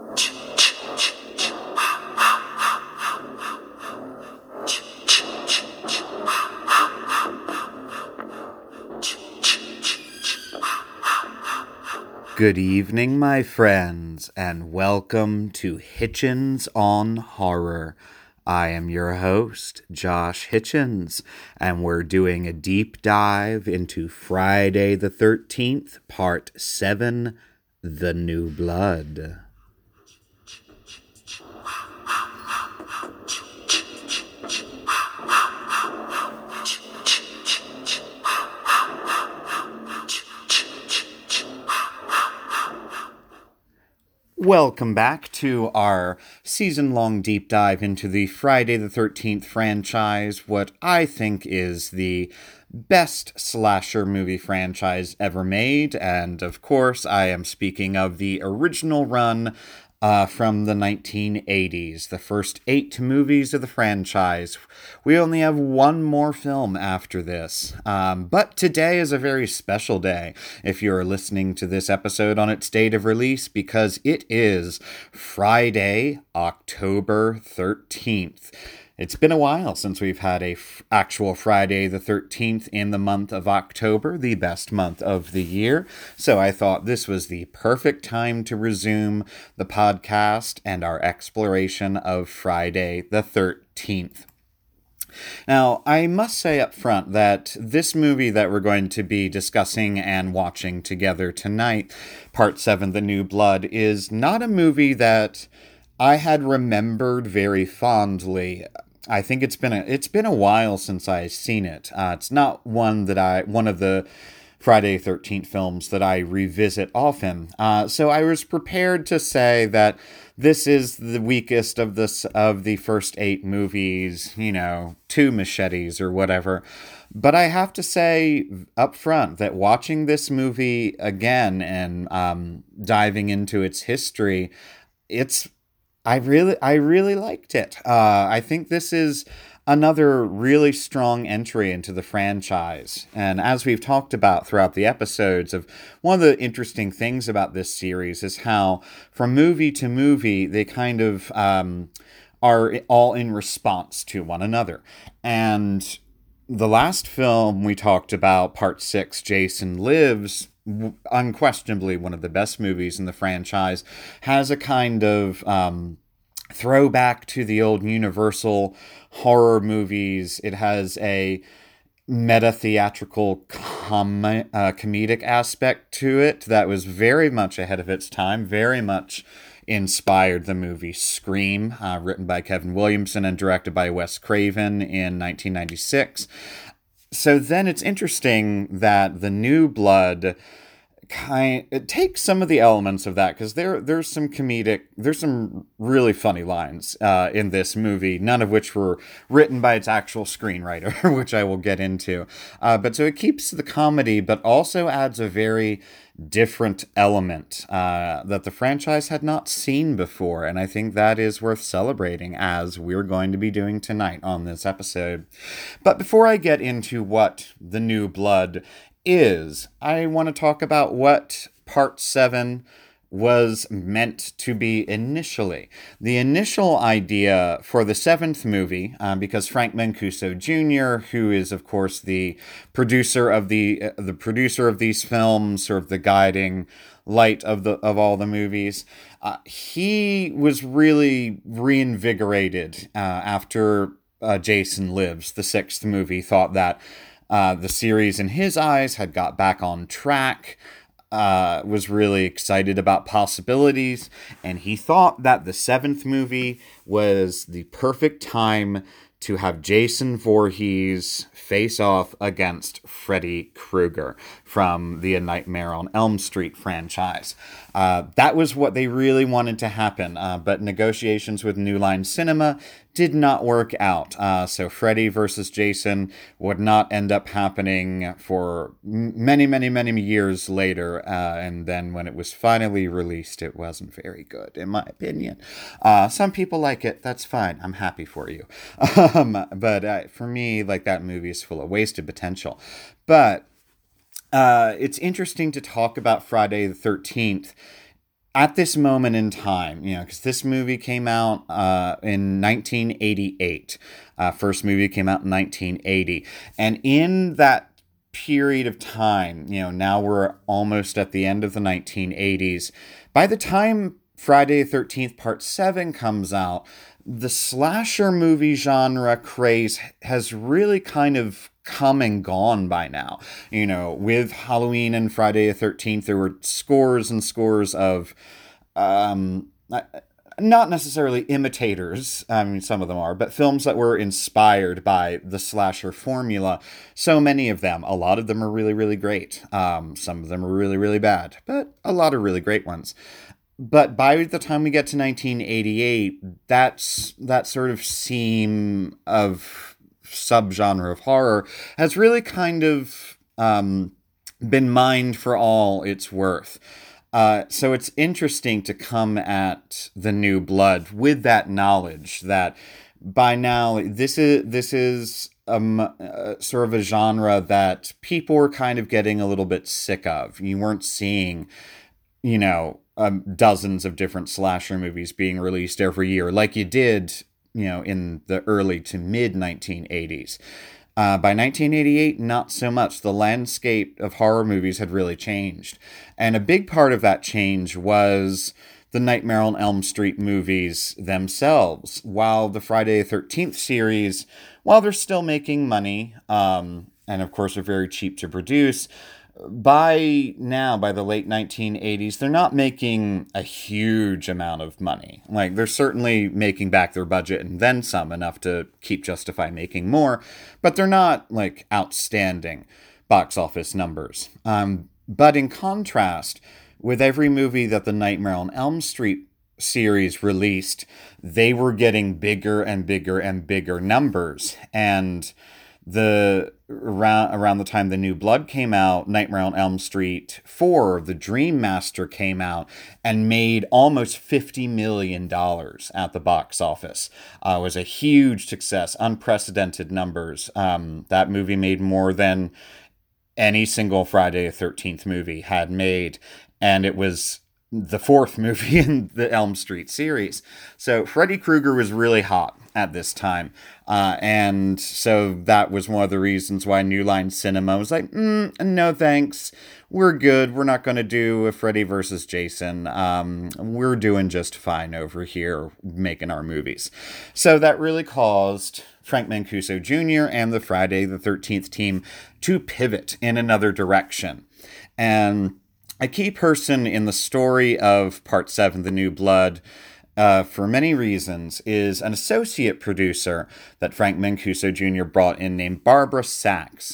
Good evening, my friends, and welcome to Hitchens on Horror. I am your host, Josh Hitchens, and we're doing a deep dive into Friday the 13th, Part 7, The New Blood. Welcome back to our season-long deep dive into the Friday the 13th franchise, what I think is the best slasher movie franchise ever made, and of course I am speaking of the original run from the 1980s, the first 8 movies of the franchise. We only have one more film after this, but today is a very special day if you're listening to this episode on its date of release, because it is Friday, October 13th. It's been a while since we've had a actual Friday the 13th in the month of October, the best month of the year. So I thought this was the perfect time to resume the podcast and our exploration of Friday the 13th. Now, I must say up front that this movie that we're going to be discussing and watching together tonight, Part 7, The New Blood, is not a movie that I had remembered very fondly. I think it's been a while since I've seen it. It's not one of the Friday 13th films that I revisit often. So I was prepared to say that this is the weakest of the first 8 movies, 2 machetes or whatever. But I have to say up front that watching this movie again and diving into its history, I really liked it. I think this is another really strong entry into the franchise. And as we've talked about throughout the episodes, one of the interesting things about this series is how from movie to movie, they kind of are all in response to one another. And the last film we talked about, Part 6, Jason Lives, unquestionably one of the best movies in the franchise, has a kind of throwback to the old Universal horror movies. It has a meta-theatrical comedic aspect to it that was very much ahead of its time, very much inspired the movie Scream, written by Kevin Williamson and directed by Wes Craven in 1996. So then it's interesting that The New Blood it takes some of the elements of that, because there's some really funny lines in this movie, none of which were written by its actual screenwriter, which I will get into. But so it keeps the comedy, but also adds a very different element that the franchise had not seen before, and I think that is worth celebrating, as we're going to be doing tonight on this episode. But before I get into what The New Blood is, I want to talk about what Part 7 was meant to be initially. The initial idea for the 7th movie, because Frank Mancuso Jr., who is of course the producer of the producer of these films, sort of the guiding light of all the movies, he was really reinvigorated after Jason Lives, the 6th movie. Thought that the series, in his eyes, had got back on track, was really excited about possibilities, and he thought that the 7th movie was the perfect time to have Jason Voorhees face off against Freddy Krueger from the A Nightmare on Elm Street franchise. That was what they really wanted to happen, but negotiations with New Line Cinema did not work out. So Freddy versus Jason would not end up happening for many, many, many years later. And then when it was finally released, it wasn't very good, in my opinion. Some people like it. That's fine. I'm happy for you. But for me, like, that movie is full of wasted potential. But it's interesting to talk about Friday the 13th at this moment in time, because this movie came out in 1988. First movie came out in 1980. And in that period of time, now we're almost at the end of the 1980s. By the time Friday the 13th Part 7 comes out, the slasher movie genre craze has really kind of come and gone by now. With Halloween and Friday the 13th, there were scores and scores of not necessarily imitators, I mean, some of them are, but films that were inspired by the slasher formula. So many of them, a lot of them are really, really great. Some of them are really, really bad, but a lot are really great ones. But by the time we get to 1988, that sort of seam of subgenre of horror has really kind of been mined for all it's worth. So it's interesting to come at The New Blood with that knowledge that by now this is sort of a genre that people were kind of getting a little bit sick of. You weren't seeing, dozens of different slasher movies being released every year like you did, in the early to mid 1980s. By 1988, not so much. The landscape of horror movies had really changed. And a big part of that change was the Nightmare on Elm Street movies themselves. While the Friday the 13th series, while they're still making money, and of course are very cheap to produce, by now, by the late 1980s, they're not making a huge amount of money. Like, they're certainly making back their budget and then some, enough to justify making more, but they're not, like, outstanding box office numbers. But in contrast, with every movie that the Nightmare on Elm Street series released, they were getting bigger and bigger and bigger numbers. And around the time The New Blood came out, Nightmare on Elm Street 4, The Dream Master, came out and made almost $50 million at the box office. It was a huge success, unprecedented numbers. That movie made more than any single Friday the 13th movie had made, and it was the fourth movie in the Elm Street series. So Freddy Krueger was really hot at this time. And so that was one of the reasons why New Line Cinema was like, no thanks. We're good. We're not going to do a Freddy versus Jason. We're doing just fine over here making our movies. So that really caused Frank Mancuso Jr. and the Friday the 13th team to pivot in another direction. And a key person in the story of Part 7, The New Blood, for many reasons, is an associate producer that Frank Mancuso Jr. brought in named Barbara Sachs,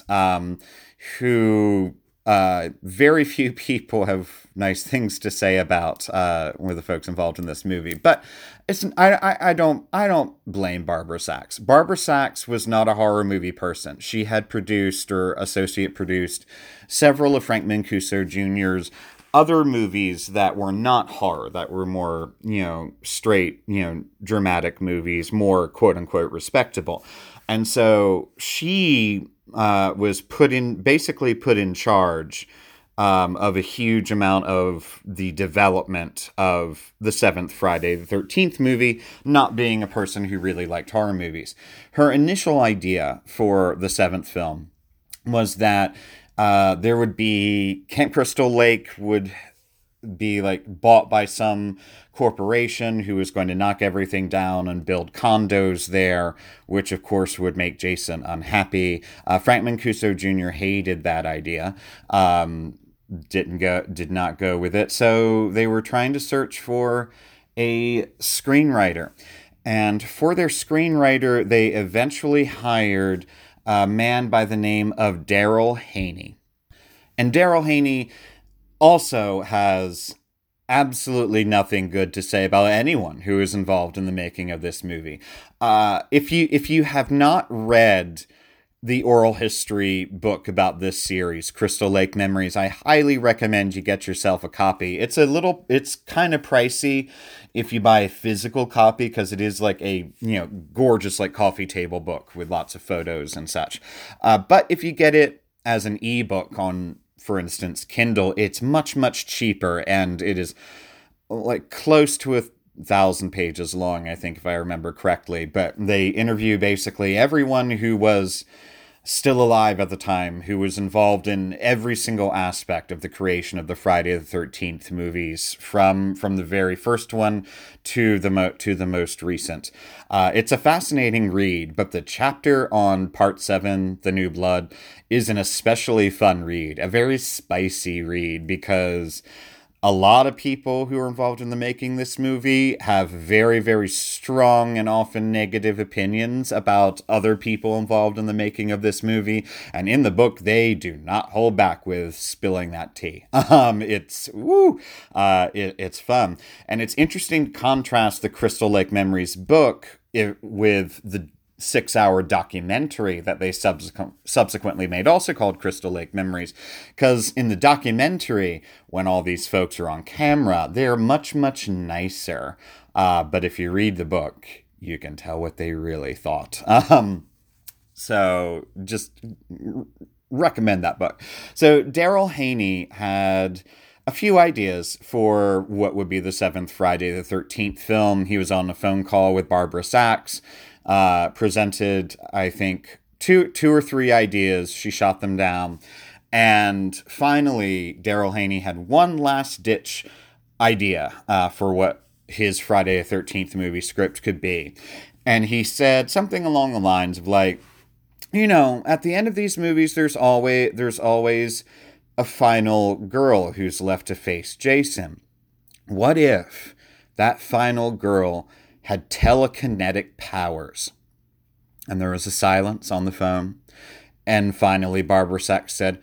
who very few people have nice things to say about one of the folks involved in this movie. But I don't blame Barbara Sachs. Barbara Sachs was not a horror movie person. She had produced or associate produced several of Frank Mancuso Jr.'s other movies that were not horror, that were more, straight, dramatic movies, more quote unquote respectable. And so she was basically put in charge of a huge amount of the development of the seventh Friday the 13th movie, not being a person who really liked horror movies. Her initial idea for the seventh film was that there would be Camp Crystal Lake would be like bought by some corporation who was going to knock everything down and build condos there, which of course would make Jason unhappy. Frank Mancuso Jr. hated that idea. Did not go with it. So they were trying to search for a screenwriter. And for their screenwriter, they eventually hired a man by the name of Daryl Haney. And Daryl Haney also has absolutely nothing good to say about anyone who is involved in the making of this movie. If you have not read the oral history book about this series, Crystal Lake Memories, I highly recommend you get yourself a copy. It's kind of pricey if you buy a physical copy, because it is like a, gorgeous like coffee table book with lots of photos and such. But if you get it as an ebook on, for instance, Kindle, it's much, much cheaper, and it is like close to 1,000 pages long, I think, if I remember correctly. But they interview basically everyone who was still alive at the time, who was involved in every single aspect of the creation of the Friday the 13th movies, from the very first one to the most recent. It's a fascinating read, but the chapter on Part 7, The New Blood, is an especially fun read, a very spicy read, because a lot of people who are involved in the making this movie have very, very strong and often negative opinions about other people involved in the making of this movie. And in the book, they do not hold back with spilling that tea. It's fun. And it's interesting to contrast the Crystal Lake Memories book with the 6-hour documentary that they subsequently made, also called Crystal Lake Memories, because in the documentary, when all these folks are on camera, they're much, much nicer. But if you read the book, you can tell what they really thought. So just recommend that book. So Daryl Haney had a few ideas for what would be the 7th Friday the 13th film. He was on a phone call with Barbara Sachs, presented, I think, two or three ideas. She shot them down. And finally, Daryl Haney had one last-ditch idea for what his Friday the 13th movie script could be. And he said something along the lines of, like, at the end of these movies, there's always a final girl who's left to face Jason. What if that final girl had telekinetic powers? And there was a silence on the phone. And finally, Barbara Sachs said,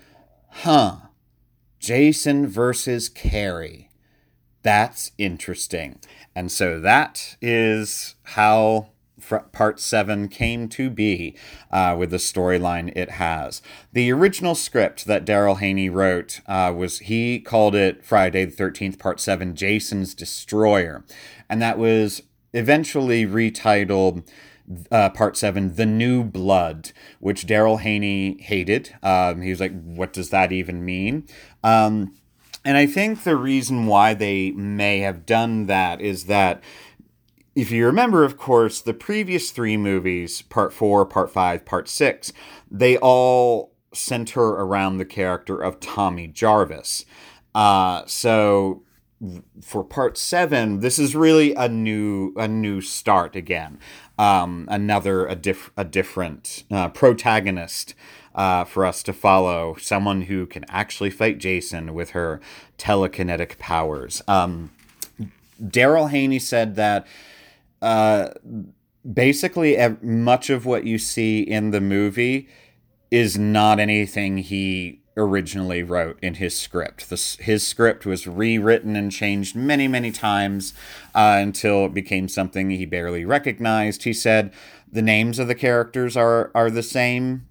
Jason versus Carrie. That's interesting. And so that is how Part 7 came to be, with the storyline it has. The original script that Daryl Haney wrote he called it Friday the 13th Part 7, Jason's Destroyer. And that was eventually retitled Part 7, The New Blood, which Daryl Haney hated. He was like, what does that even mean? And I think the reason why they may have done that is that, if you remember, of course, the previous 3 movies, Part 4, Part 5, Part 6, they all center around the character of Tommy Jarvis. So for Part 7, this is really a new start again. A different protagonist for us to follow, someone who can actually fight Jason with her telekinetic powers. Daryl Haney said that basically much of what you see in the movie is not anything he originally wrote in his script. His script was rewritten and changed many, many times until it became something he barely recognized. He said the names of the characters are the same.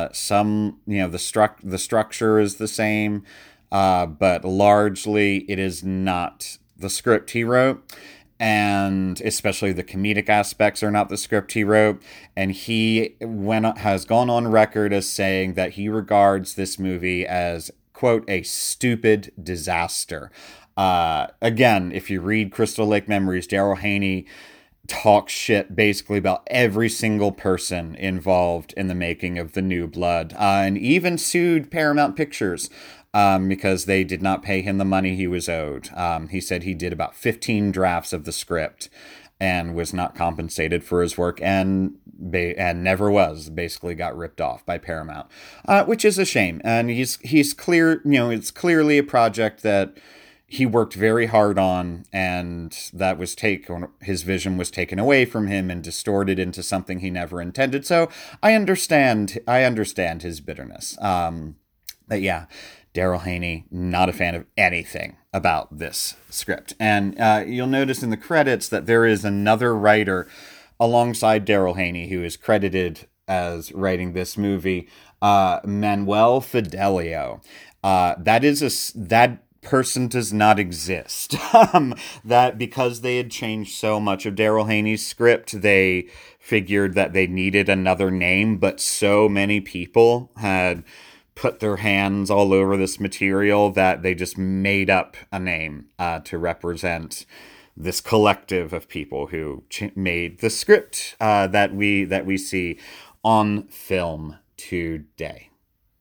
The structure is the same, but largely it is not the script he wrote. And especially the comedic aspects are not the script he wrote. And he has gone on record as saying that he regards this movie as, quote, a stupid disaster. Again, if you read Crystal Lake Memories, Daryl Haney talks shit basically about every single person involved in the making of The New Blood, and even sued Paramount Pictures because they did not pay him the money he was owed. He said he did about 15 drafts of the script and was not compensated for his work, and never was. Basically got ripped off by Paramount, which is a shame. And he's clear. It's clearly a project that he worked very hard on, and that was his vision was taken away from him and distorted into something he never intended. So I understand his bitterness. But yeah, Daryl Haney, not a fan of anything about this script. And you'll notice in the credits that there is another writer alongside Daryl Haney who is credited as writing this movie, Manuel Fidelio. That person does not exist. That because they had changed so much of Daryl Haney's script, they figured that they needed another name, but so many people had put their hands all over this material that they just made up a name to represent this collective of people who made the script that we see on film today.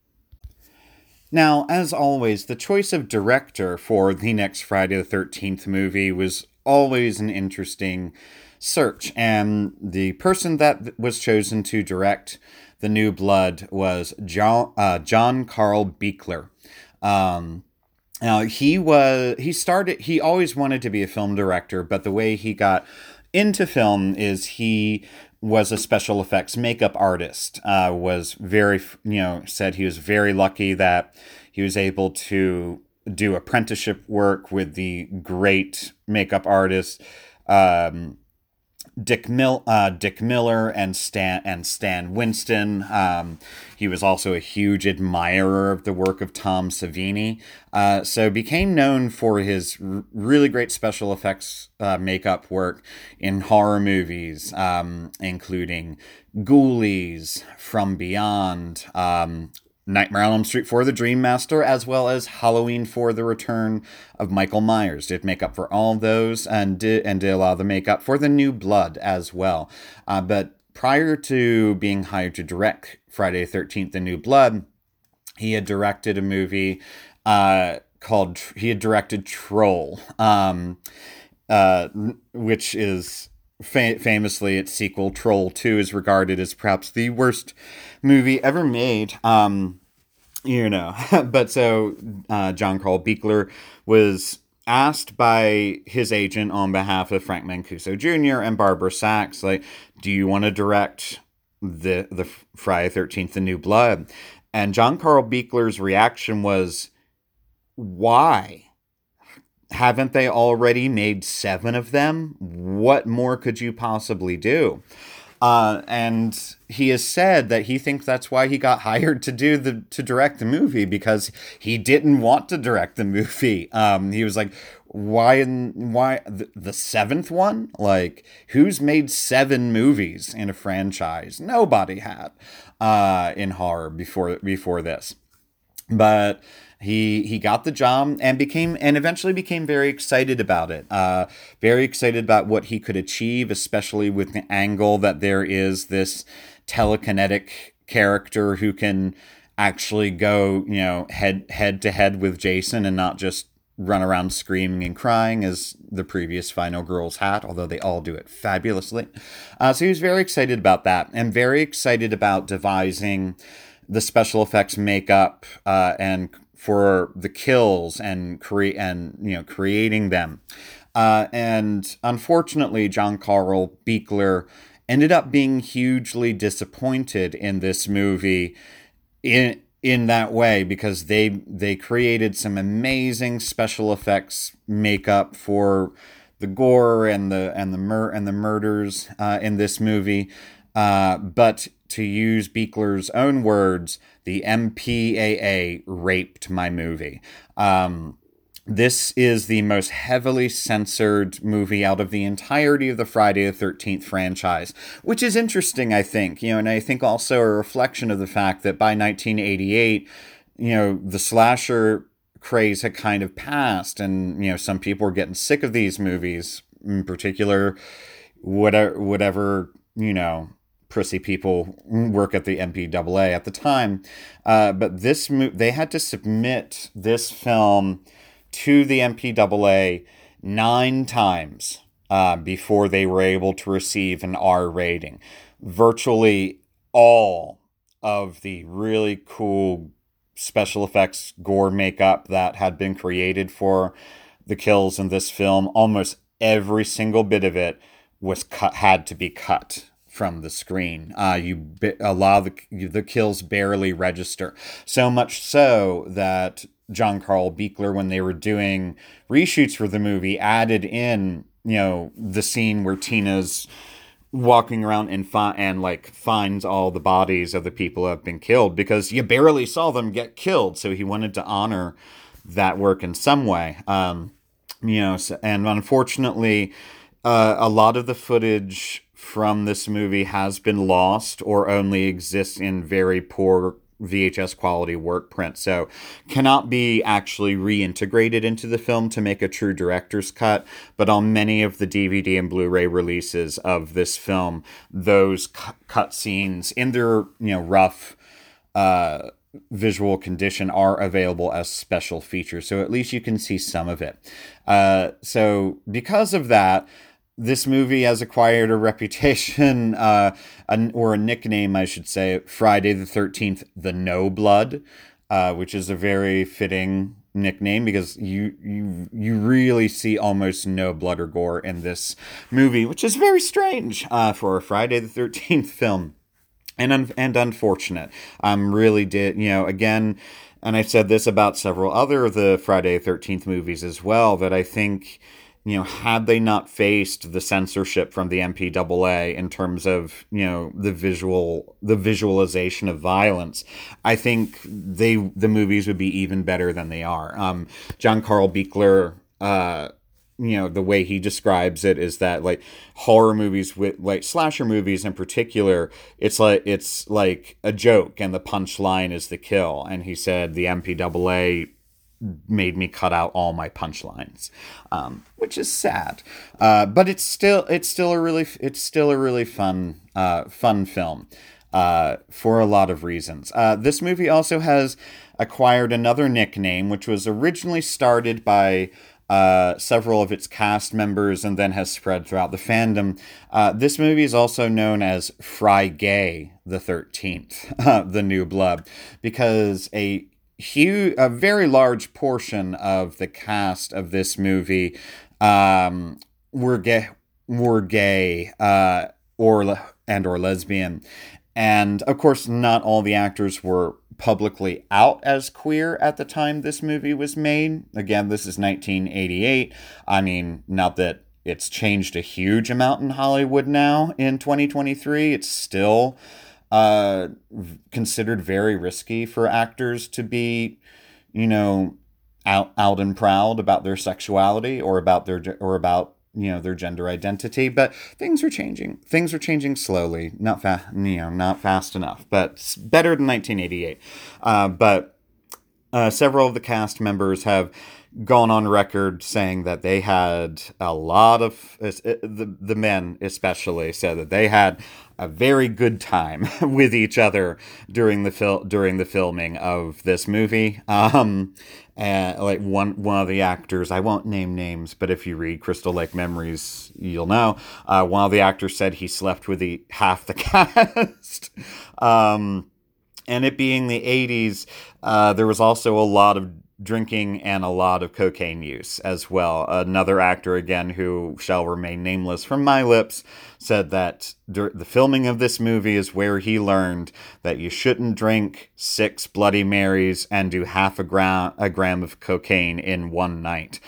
Now, as always, the choice of director for the next Friday the 13th movie was always an interesting search, and the person that was chosen to direct The New Blood was John Carl Buechler. Now he always wanted to be a film director, but the way he got into film is he was a special effects makeup artist. Was very, said he was very lucky that he was able to do apprenticeship work with the great makeup artists, Dick Miller and Stan Winston. He was also a huge admirer of the work of Tom Savini, so became known for his really great special effects makeup work in horror movies, including Ghoulies, From Beyond, Nightmare on Elm Street for the Dream Master, as well as Halloween for the Return of Michael Myers. Did makeup for all of those and did a lot of the makeup for The New Blood as well. But prior to being hired to direct Friday the 13th, The New Blood, he had directed a movie he had directed Troll, which is famously its sequel, Troll 2, is regarded as perhaps the worst movie ever made. But so John Carl Buechler was asked by his agent on behalf of Frank Mancuso Jr. and Barbara Sachs, like, do you want to direct the Friday 13th, The New Blood? And John Carl Buechler's reaction was, why? Haven't they already made 7 of them? What more could you possibly do? And he has said that he thinks that's why he got hired to direct the movie, because he didn't want to direct the movie. He was like, why the 7th one? Like, who's made 7 movies in a franchise? Nobody had in horror before this. But he got the job and eventually became very excited about it. Very excited about what he could achieve, especially with the angle that there is this telekinetic character who can actually go, head to head with Jason and not just run around screaming and crying as the previous Final Girls had, although they all do it fabulously. So he was very excited about that, and very excited about devising the special effects makeup and for the kills and creating them. And unfortunately, John Carl Buechler ended up being hugely disappointed in this movie in that way, because they created some amazing special effects makeup for the gore and the murders in this movie, but to use Buechler's own words, the MPAA raped my movie. This is the most heavily censored movie out of the entirety of the Friday the 13th franchise, which is interesting, I think, and I think also a reflection of the fact that by 1988, the slasher craze had kind of passed, and, some people were getting sick of these movies, in particular, whatever prissy people work at the MPAA at the time. But they had to submit this film to the MPAA 9 times before they were able to receive an R rating. Virtually all of the really cool special effects gore makeup that had been created for the kills in this film, almost every single bit of it had to be cut from the screen. A lot of the kills barely register. So much so that John Carl Buechler, when they were doing reshoots for the movie, added in, the scene where Tina's walking around and finds all the bodies of the people who have been killed, because you barely saw them get killed. So he wanted to honor that work in some way. And unfortunately, a lot of the footage from this movie has been lost or only exists in very poor VHS quality work print, so cannot be actually reintegrated into the film to make a true director's cut. But on many of the DVD and Blu-ray releases of this film, those cut scenes in their rough visual condition are available as special features, so at least you can see some of it. So because of that, this movie has acquired a reputation, or a nickname, I should say, Friday the 13th, the No Blood, which is a very fitting nickname because you really see almost no blood or gore in this movie, which is very strange for a Friday the 13th film. And unfortunate. Really did, again, and I've said this about several other of the Friday the 13th movies as well, that I think, had they not faced the censorship from the MPAA in terms of, the visualization of violence, I think the movies would be even better than they are. John Carl Buechler, the way he describes it is that, like, horror movies, with like slasher movies in particular, it's like a joke and the punchline is the kill. And he said the MPAA made me cut out all my punchlines, which is sad. But it's still a really fun film, for a lot of reasons. This movie also has acquired another nickname, which was originally started by several of its cast members and then has spread throughout the fandom. This movie is also known as Fry-Gay the 13th, the New Blood, because a very large portion of the cast of this movie were gay, or lesbian. And of course, not all the actors were publicly out as queer at the time this movie was made. Again, this is 1988. I mean, not that it's changed a huge amount in Hollywood now in 2023. It's still considered very risky for actors to be, out and proud about their sexuality or about their gender identity. But things are changing slowly, not fast enough, but better than 1988. But several of the cast members have gone on record saying that they had a lot of, the men especially, said that they had a very good time with each other during the filming of this movie. And like one of the actors, I won't name names, but if you read Crystal Lake Memories, you'll know. One of the actors said he slept with half the cast. And it being the 80s, there was also a lot of drinking and a lot of cocaine use as well. Another actor, again, who shall remain nameless from my lips, said that the filming of this movie is where he learned that you shouldn't drink 6 Bloody Marys and do half a gram of cocaine in one night.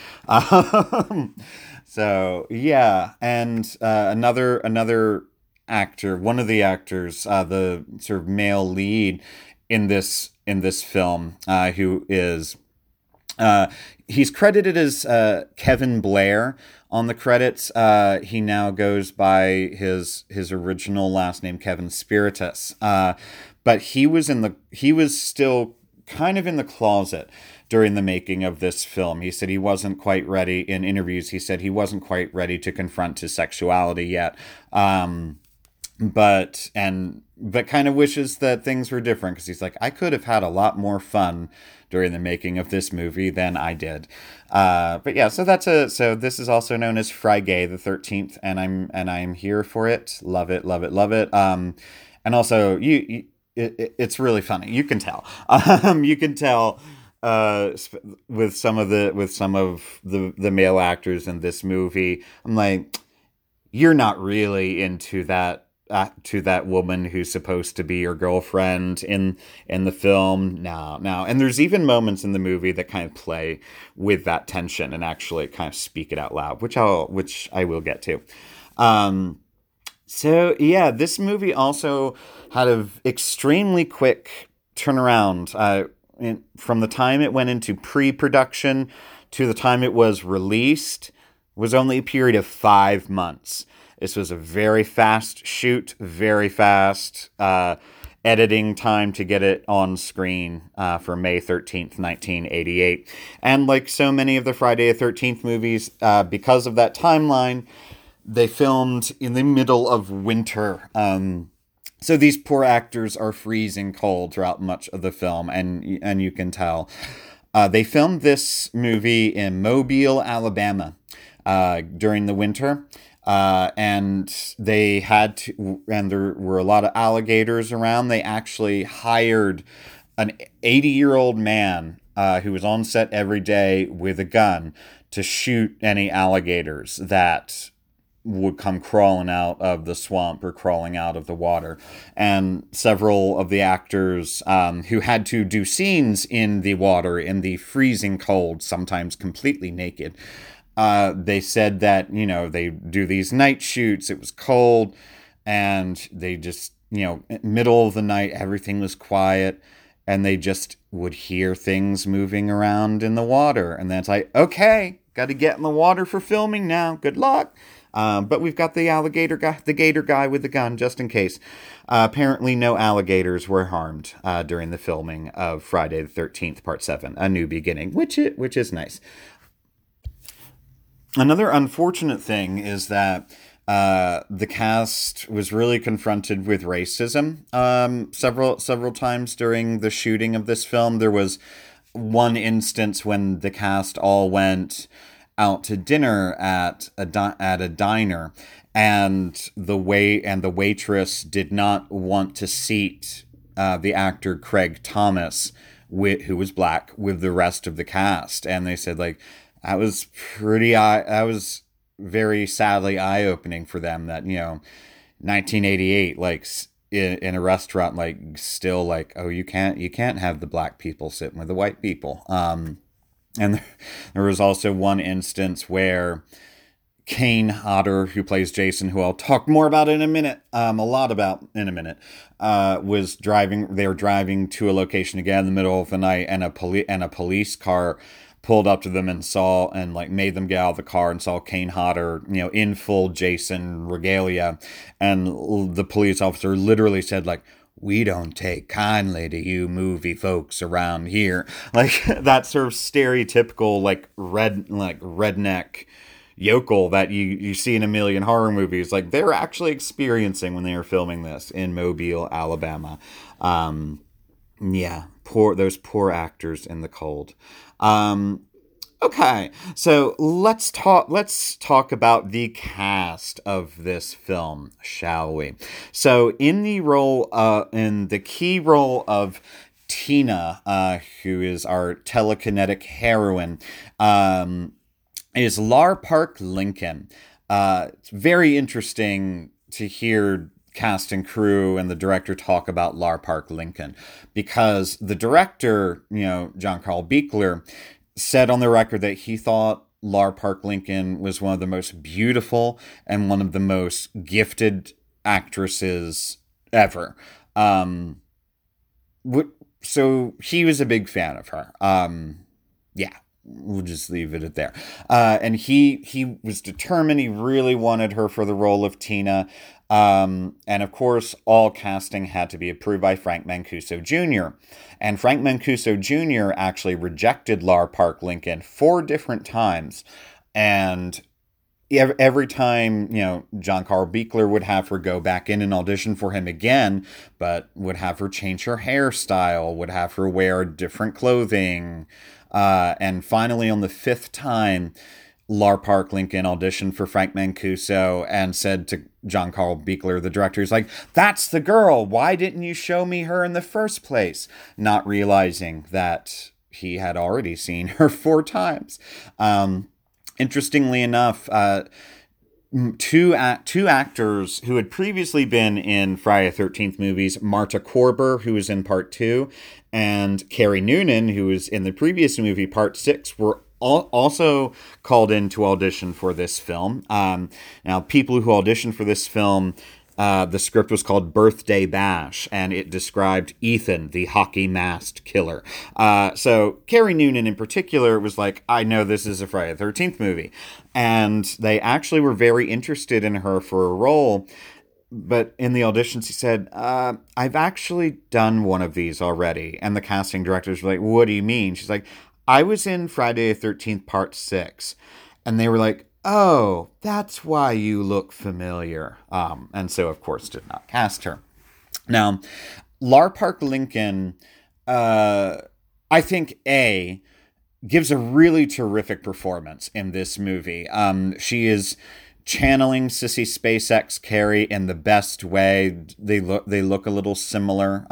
So, yeah. And another actor, one of the actors, the sort of male lead in this film, who is he's credited as Kevin Blair on the credits. He now goes by his original last name, Kevin Spiritus. But he was still kind of in the closet during the making of this film. He said he wasn't quite ready. In interviews, he said he wasn't quite ready to confront his sexuality yet. But kind of wishes that things were different, because he's like, I could have had a lot more fun during the making of this movie than I did. But yeah, so this is also known as Fry-Gay the 13th, and I'm here for it. Love it, love it, love it. And also it's really funny. You can tell. You can tell with some of the male actors in this movie. I'm like, you're not really into that. To that woman who's supposed to be your girlfriend in the film. No. And there's even moments in the movie that kind of play with that tension and actually kind of speak it out loud, which I will get to. So yeah, this movie also had an extremely quick turnaround from the time it went into pre-production to the time it was released. Was only a period of 5 months. This was a very fast shoot, very fast. editing time to get it on screen for May 13th, 1988. And like so many of the Friday the 13th movies, because of that timeline, they filmed in the middle of winter. So these poor actors are freezing cold throughout much of the film, and you can tell. They filmed this movie in Mobile, Alabama, during the winter. And they had to, and there were a lot of alligators around. They actually hired an 80-year-old man who was on set every day with a gun to shoot any alligators that would come crawling out of the swamp or crawling out of the water. And several of the actors who had to do scenes in the water in the freezing cold, sometimes completely naked, they said that, they do these night shoots. It was cold, and they just, middle of the night, everything was quiet, and they just would hear things moving around in the water. And then it's like, okay, got to get in the water for filming now. Good luck. But we've got the gator guy with the gun, just in case. Apparently no alligators were harmed during the filming of Friday the 13th, Part 7, A New Beginning, which is nice. Another unfortunate thing is that the cast was really confronted with racism several times during the shooting of this film. There was one instance when the cast all went out to dinner at a diner, and the waitress did not want to seat the actor Craig Thomas, who was black, with the rest of the cast, and they said that was very sadly eye-opening for them that 1988, in a restaurant, still oh, you can't have the black people sitting with the white people. And there was also one instance where Kane Hodder, who plays Jason, who I'll talk more about in a minute, was driving. They were driving to a location again in the middle of the night, and a police car pulled up to them and made them get out of the car, and saw Kane Hodder, in full Jason regalia, and the police officer literally said, "We don't take kindly to you movie folks around here." That sort of stereotypical redneck yokel that you see in a million horror movies. They're actually experiencing when they were filming this in Mobile, Alabama. Those poor actors in the cold. Okay, so let's talk about the cast of this film, shall we? So in the key role of Tina, who is our telekinetic heroine, is Lar Park Lincoln. It's very interesting to hear cast and crew and the director talk about Lar Park Lincoln, because the director, John Carl Buechler, said on the record that he thought Lar Park Lincoln was one of the most beautiful and one of the most gifted actresses ever. So he was a big fan of her. We'll just leave it at there. And he was determined. He really wanted her for the role of Tina. And of course, all casting had to be approved by Frank Mancuso Jr. And Frank Mancuso Jr. actually rejected Lar Park Lincoln 4 different times. And every time, John Carl Buechler would have her go back in and audition for him again, but would have her change her hairstyle, would have her wear different clothing. And finally, on the 5th time, Lar Park Lincoln auditioned for Frank Mancuso and said to John Carl Buechler, the director, he's like, "That's the girl. Why didn't you show me her in the first place?" Not realizing that he had already seen her 4 times. Interestingly enough, two actors who had previously been in Friday the 13th movies, Marta Korber, who was in Part 2, and Carrie Noonan, who was in the previous movie, Part 6, were also called in to audition for this film. Now, people who auditioned for this film, the script was called Birthday Bash, and it described Ethan, the hockey-masked killer. So Carrie Noonan in particular was like, I know this is a Friday the 13th movie. And they actually were very interested in her for a role. but in the auditions, he said, I've actually done one of these already. And the casting directors were like, what do you mean? She's like, I was in Friday the 13th, Part 6. And they were like, oh, that's why you look familiar. And so, of course, did not cast her. Now, Lar Park Lincoln, I think, gives a really terrific performance in this movie. She is channeling Sissy Spacek's Carrie in the best way. They look a little similar.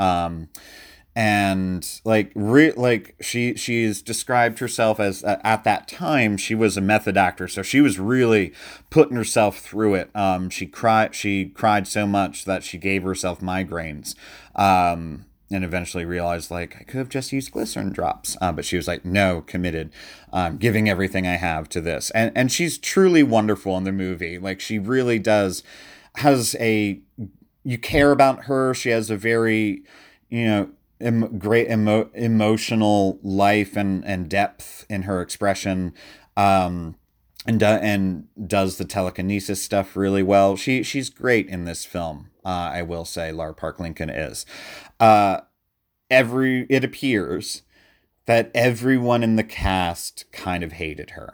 And she's described herself as at that time she was a method actor, so she was really putting herself through it. She cried so much that she gave herself migraines. And eventually realized, like, I could have just used glycerin drops. But she was like, no, committed, giving everything I have to this. And she's truly wonderful in the movie. Like, she really you care about her. She has a very, great emotional life and depth in her expression. And does the telekinesis stuff really well. She's great in this film. I will say Lar Park Lincoln is. It appears that everyone in the cast kind of hated her.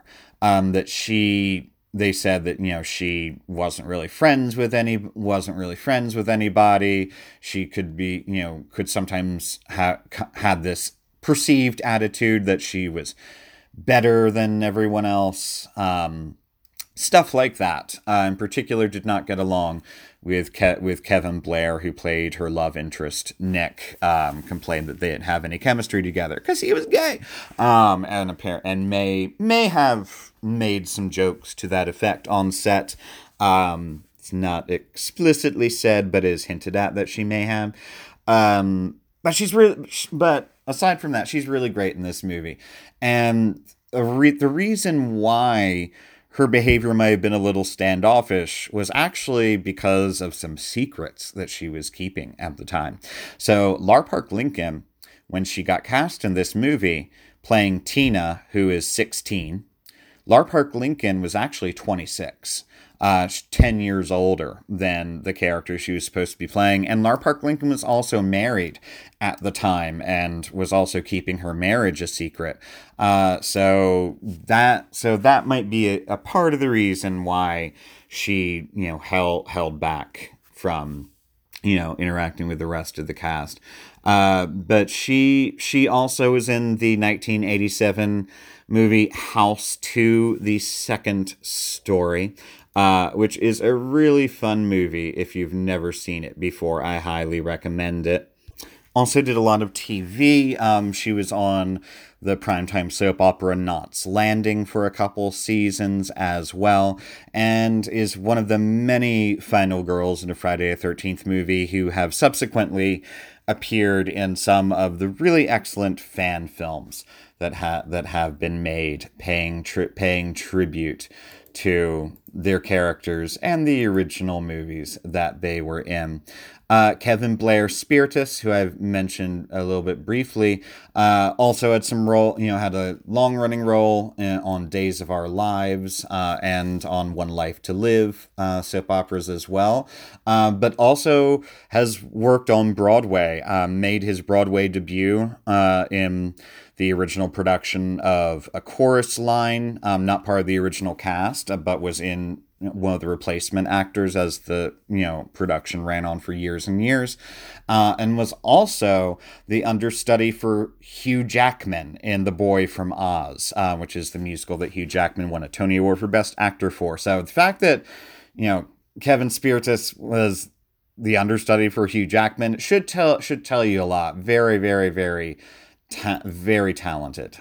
They said that, she wasn't really friends with anybody. She could sometimes had this perceived attitude that she was better than everyone else. Stuff like that. In particular, did not get along with Kevin Blair, who played her love interest, Nick. Complained that they didn't have any chemistry together because he was gay. And may have made some jokes to that effect on set. It's not explicitly said, but is hinted at that she may have. But aside from that, she's really great in this movie. And the reason why her behavior may have been a little standoffish was actually because of some secrets that she was keeping at the time. So Lar Park Lincoln, when she got cast in this movie, playing Tina, who is 16, Lar Park Lincoln was actually 26. 10 years older than the character she was supposed to be playing. And Lar Park Lincoln was also married at the time and was also keeping her marriage a secret. So that might be a part of the reason why she, held back from, interacting with the rest of the cast. But she also was in the 1987 movie House 2, The Second Story. Which is a really fun movie. If you've never seen it before, I highly recommend it. Also did a lot of TV. She was on the primetime soap opera Knots Landing for a couple seasons as well, and is one of the many final girls in a Friday the 13th movie who have subsequently appeared in some of the really excellent fan films that have been made, paying tribute to their characters and the original movies that they were in. Kevin Blair Spiritus, who I've mentioned a little bit briefly, also had some role, had a long-running role on Days of Our Lives and on One Life to Live soap operas as well, but also has worked on Broadway, made his Broadway debut in the original production of A Chorus Line, not part of the original cast, but was in one of the replacement actors as the production ran on for years and years, and was also the understudy for Hugh Jackman in The Boy from Oz, which is the musical that Hugh Jackman won a Tony Award for Best Actor for. So the fact that Kevin Spiritus was the understudy for Hugh Jackman should tell you a lot. Very, very, very, very talented.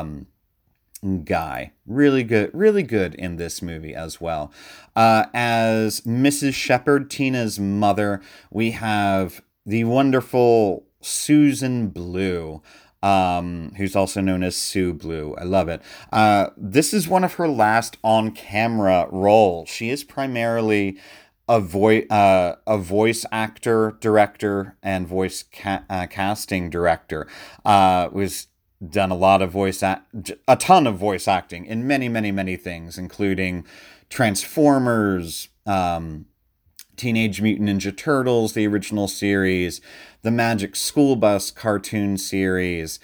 Guy. Really good in this movie as well. As Mrs. Shepherd, Tina's mother, we have the wonderful Susan Blue, who's also known as Sue Blue. I love it. This is one of her last on-camera roles. She is primarily a voice actor, director, and voice casting director. Was done a ton of voice acting in many, many, many things, including Transformers, Teenage Mutant Ninja Turtles, the original series, the Magic School Bus cartoon series.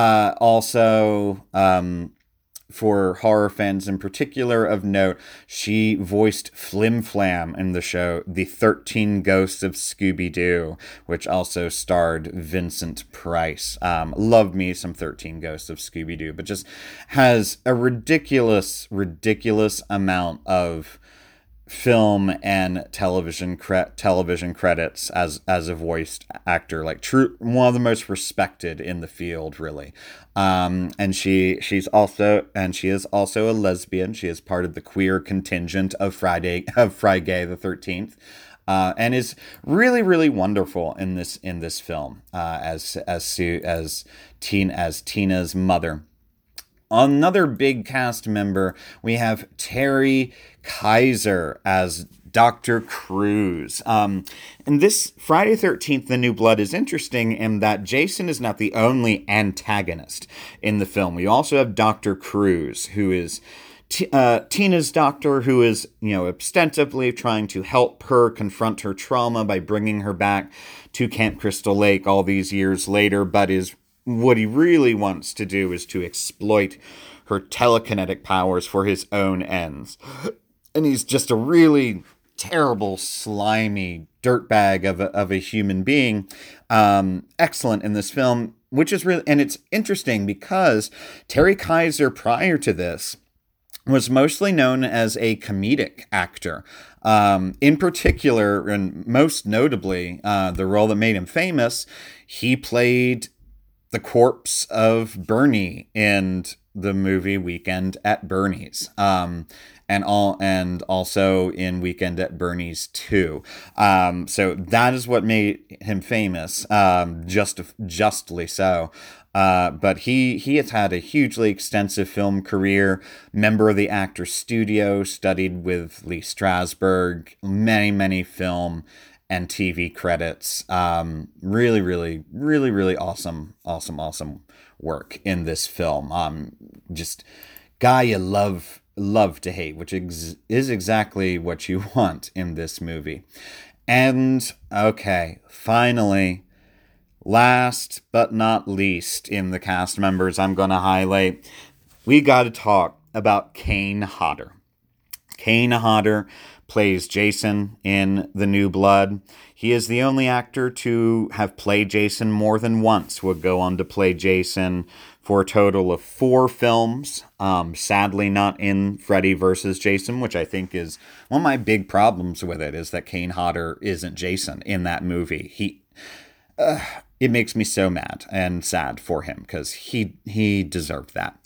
Also, for horror fans in particular of note, she voiced Flim Flam in the show The 13 Ghosts of Scooby-Doo, which also starred Vincent Price. Love me some 13 Ghosts of Scooby-Doo, but just has a ridiculous amount of film and television credits as a voiced actor, like true one of the most respected in the field, really. And she is also a lesbian. She is part of the queer contingent of Friday the 13th. And is really wonderful in this film as Tina's mother. Another big cast member, we have Terry Kaiser as Dr. Cruz. And this Friday 13th, The New Blood is interesting in that Jason is not the only antagonist in the film. We also have Dr. Cruz, who is Tina's doctor, who is, ostensibly trying to help her confront her trauma by bringing her back to Camp Crystal Lake all these years later, but what he really wants to do is to exploit her telekinetic powers for his own ends. And he's just a really terrible, slimy dirtbag of a human being. Excellent in this film, which is really, and it's interesting because Terry Kaiser, prior to this, was mostly known as a comedic actor. In particular, and most notably, the role that made him famous, he played the corpse of Bernie in the movie Weekend at Bernie's, and also in Weekend at Bernie's 2. So that is what made him famous, justly so. But he has had a hugely extensive film career, member of the Actors Studio, studied with Lee Strasberg, many film and TV credits. Really awesome work in this film. Just guy you love to hate, which is exactly what you want in this movie. And okay, finally, last but not least in the cast members I'm going to highlight, we got to talk about Kane Hodder. Kane Hodder plays Jason in The New Blood. He is the only actor to have played Jason more than once. Would go on to play Jason for a total of 4 films. Sadly, not in Freddy vs. Jason, which I think is one of my big problems with it, is that Kane Hodder isn't Jason in that movie. It makes me so mad and sad for him because he deserved that.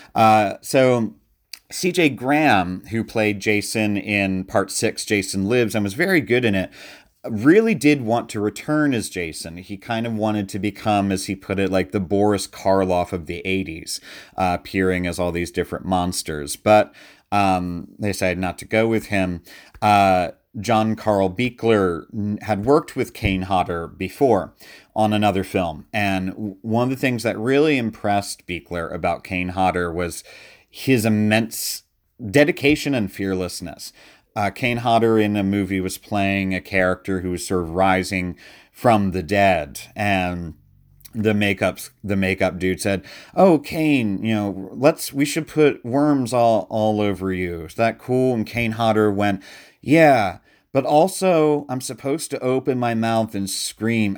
So C.J. Graham, who played Jason in Part 6, Jason Lives, and was very good in it, really did want to return as Jason. He kind of wanted to become, as he put it, like the Boris Karloff of the 80s, appearing as all these different monsters. But they decided not to go with him. John Carl Buechler had worked with Kane Hodder before on another film. And one of the things that really impressed Buechler about Kane Hodder was his immense dedication and fearlessness. Kane Hodder in a movie was playing a character who was sort of rising from the dead, and the makeup dude said, "Oh, Kane, we should put worms all over you. Is that cool?" And Kane Hodder went, "Yeah, but also I'm supposed to open my mouth and scream.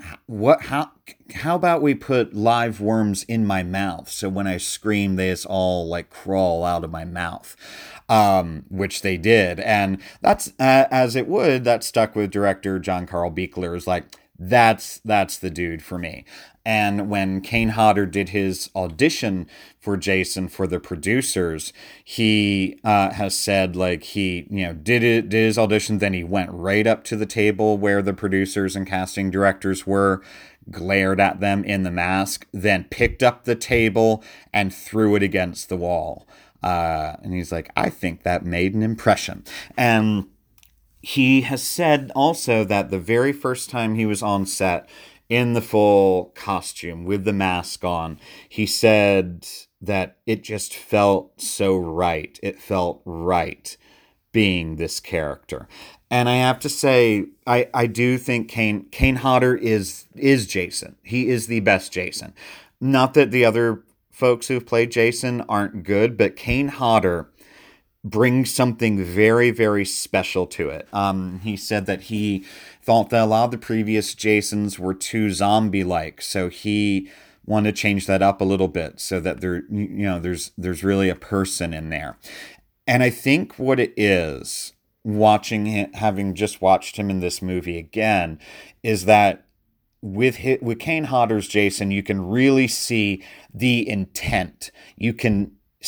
How about we put live worms in my mouth, so when I scream, they just all like crawl out of my mouth," which they did. And that's, as it would, that stuck with director John Carl Buechler. Was like, that's the dude for me. And when Kane Hodder did his audition for Jason for the producers, he has said, like, he did his audition, then he went right up to the table where the producers and casting directors were, glared at them in the mask, then picked up the table and threw it against the wall. And he's like, I think that made an impression. And he has said also that the very first time he was on set in the full costume with the mask on, he said that it just felt so right. It felt right being this character. And I have to say, I do think Kane Hodder is Jason. He is the best Jason. Not that the other folks who've played Jason aren't good, but Kane Hodder brings something very, very special to it. He said that he thought that a lot of the previous Jasons were too zombie-like, so he wanted to change that up a little bit so that there's really a person in there. And I think what it is, watching him, having just watched him in this movie again, is that with Kane Hodder's Jason, you can really see the intent. You can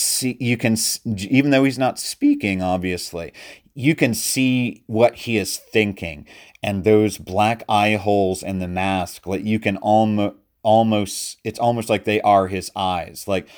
even though he's not speaking, obviously, you can see what he is thinking, and those black eye holes in the mask, like you can almost it's almost like they are his eyes. Like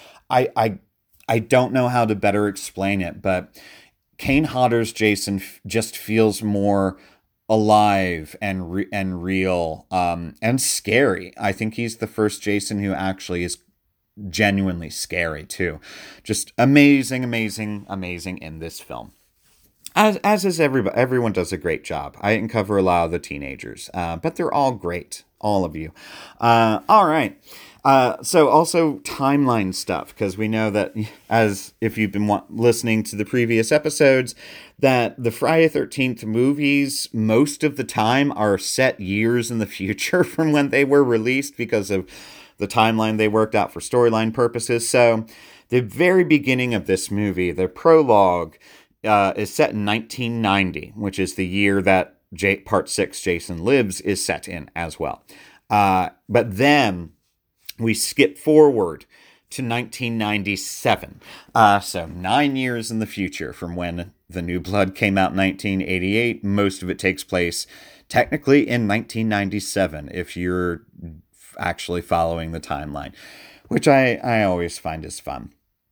I don't know how to better explain it, but Kane Hodder's Jason just feels more alive and real, and scary. I think he's the first Jason who actually is genuinely scary too. Just amazing in this film. As is everybody. Everyone does a great job. I didn't cover a lot of the teenagers, but they're all great. All of you. All right. So also timeline stuff, because we know that, as if you've been listening to the previous episodes, that the Friday 13th movies most of the time are set years in the future from when they were released because of the timeline they worked out for storyline purposes. So the very beginning of this movie, the prologue, is set in 1990, which is the year that Part 6, Jason Lives, is set in as well. But then we skip forward to 1997. So 9 years in the future from when The New Blood came out in 1988. Most of it takes place technically in 1997, if you're actually following the timeline, which I always find is fun.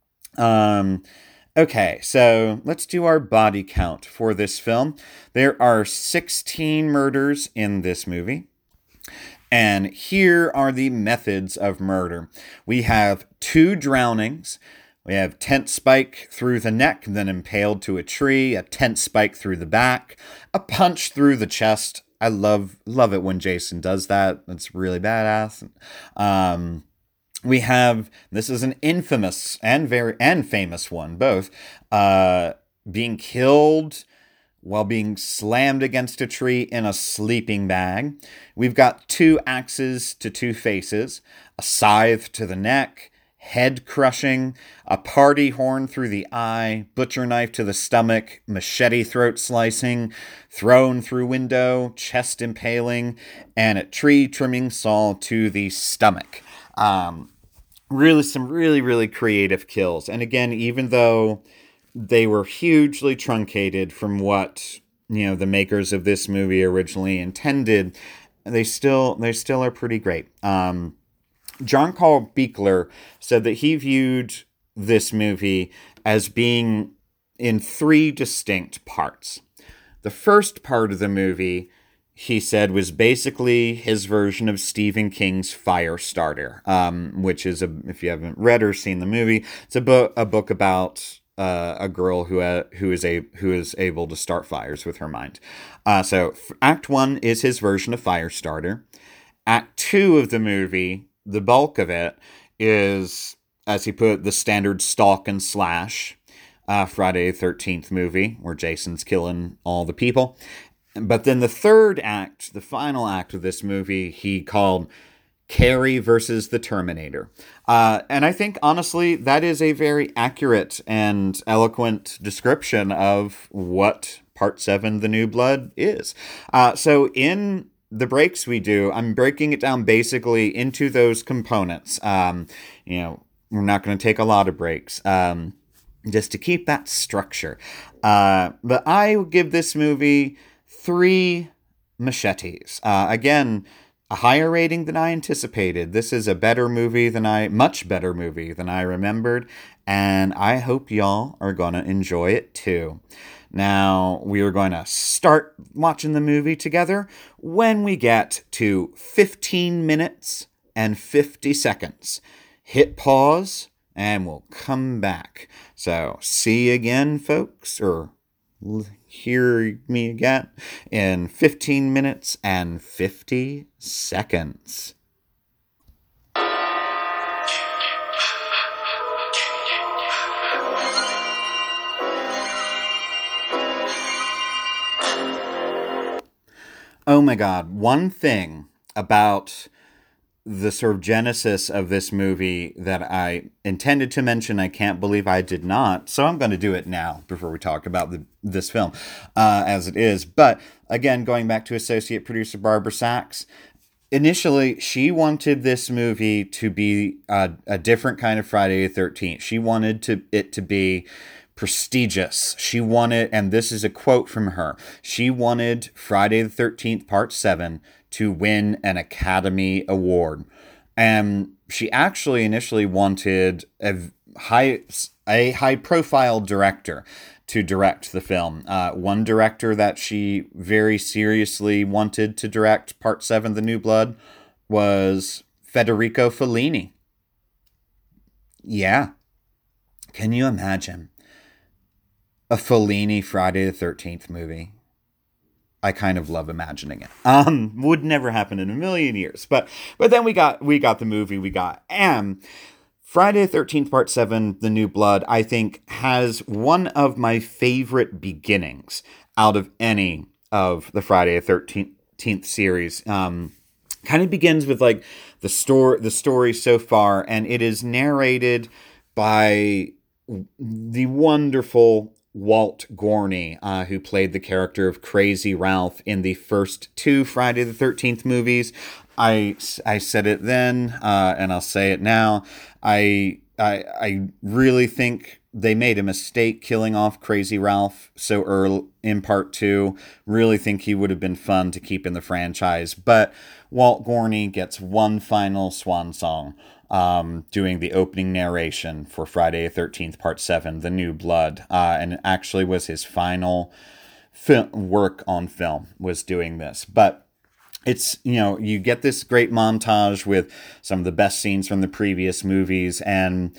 Okay, so let's do our body count for this film. There are 16 murders in this movie. And here are the methods of murder. We have 2 drownings. We have tent spike through the neck, then impaled to a tree, a tent spike through the back, a punch through the chest. I love it when Jason does that. That's really badass. We have, this is an infamous and famous one, both, being killed while being slammed against a tree in a sleeping bag. We've got 2 axes to 2 faces, a scythe to the neck, head crushing, a party horn through the eye, butcher knife to the stomach, machete throat slicing, thrown through window, chest impaling, and a tree trimming saw to the stomach. Really, some really creative kills. And again, even though they were hugely truncated from what, the makers of this movie originally intended, they still are pretty great. John Carl Buechler said that he viewed this movie as being in 3 distinct parts. The first part of the movie, he said, was basically his version of Stephen King's Firestarter, which is, if you haven't read or seen the movie, it's a book about a girl who is able to start fires with her mind. So Act 1 is his version of Firestarter. Act 2 of the movie, the bulk of it, is, as he put it, the standard stalk and slash Friday the 13th movie, where Jason's killing all the people. But then the third act, the final act of this movie, he called Carrie versus the Terminator. And I think, honestly, that is a very accurate and eloquent description of what Part 7, The New Blood, is. So in the breaks we do, I'm breaking it down basically into those components. We're not going to take a lot of breaks, just to keep that structure. But I will give this movie 3 machetes. Again, a higher rating than I anticipated. This is a much better movie than I remembered, and I hope y'all are gonna enjoy it too. Now, we are going to start watching the movie together when we get to 15 minutes and 50 seconds. Hit pause, and we'll come back. So, see you again, folks, or hear me again in 15 minutes and 50 seconds. Oh my God. One thing about the sort of genesis of this movie that I intended to mention, I can't believe I did not. So I'm going to do it now before we talk about this film as it is. But again, going back to associate producer Barbara Sachs, initially she wanted this movie to be a different kind of Friday the 13th. She wanted it to be prestigious. She wanted, and this is a quote from her, she wanted Friday the 13th Part 7 to win an Academy Award. And she actually initially wanted a high profile director to direct the film. One director that she very seriously wanted to direct Part 7, The New Blood, was Federico Fellini. Yeah. Can you imagine a Fellini Friday the 13th movie? I kind of love imagining it. Would never happen in a million years. But then we got the movie we got. And Friday the 13th Part 7, The New Blood, I think has one of my favorite beginnings out of any of the Friday the 13th series. Kind of begins with like the story so far, and it is narrated by the wonderful Walt Gorney, who played the character of Crazy Ralph in the first two Friday the 13th movies. I said it then, and I'll say it now. I really think they made a mistake killing off Crazy Ralph so early in Part 2. Really think he would have been fun to keep in the franchise. But Walt Gorney gets one final swan song, doing the opening narration for Friday the 13th Part 7, The New Blood. And it actually was his final work on film, was doing this. But it's, you get this great montage with some of the best scenes from the previous movies, and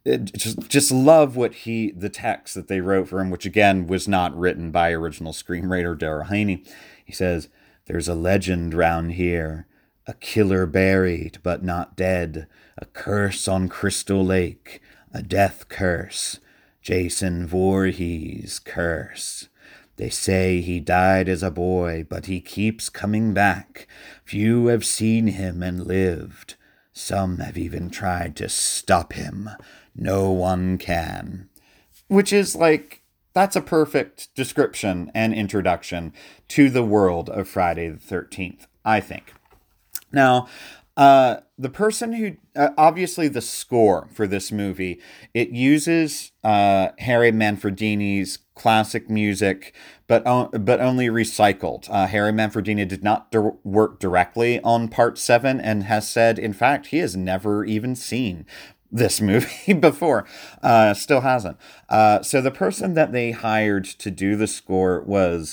just love the text that they wrote for him, which again was not written by original screenwriter Darrell Haney. He says, "There's a legend round here, a killer buried but not dead, a curse on Crystal Lake, a death curse, Jason Voorhees' curse. They say he died as a boy, but he keeps coming back. Few have seen him and lived. Some have even tried to stop him. No one can." Which is like, that's a perfect description and introduction to the world of Friday the 13th, I think. Now, the person who, obviously the score for this movie, it uses Harry Manfredini's classic music, but only recycled. Harry Manfredini did not work directly on Part 7 and has said, in fact, he has never even seen this movie before. Still hasn't. So the person that they hired to do the score was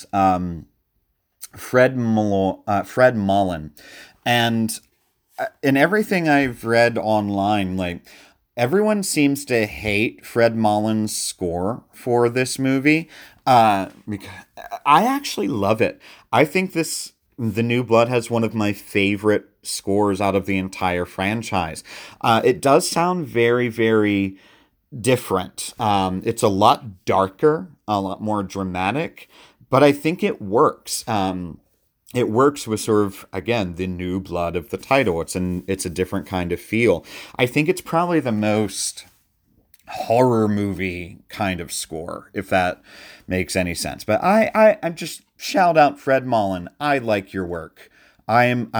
Fred Mullen. And in everything I've read online, like, everyone seems to hate Fred Mullen's score for this movie. Because I actually love it. I think The New Blood has one of my favorite scores out of the entire franchise. It does sound very, very different. It's a lot darker, a lot more dramatic, but I think it works. It works with sort of, again, the new blood of the title. It's a different kind of feel. I think it's probably the most horror movie kind of score, if that makes any sense. But I'm just shout out Fred Mullen. I like your work. I am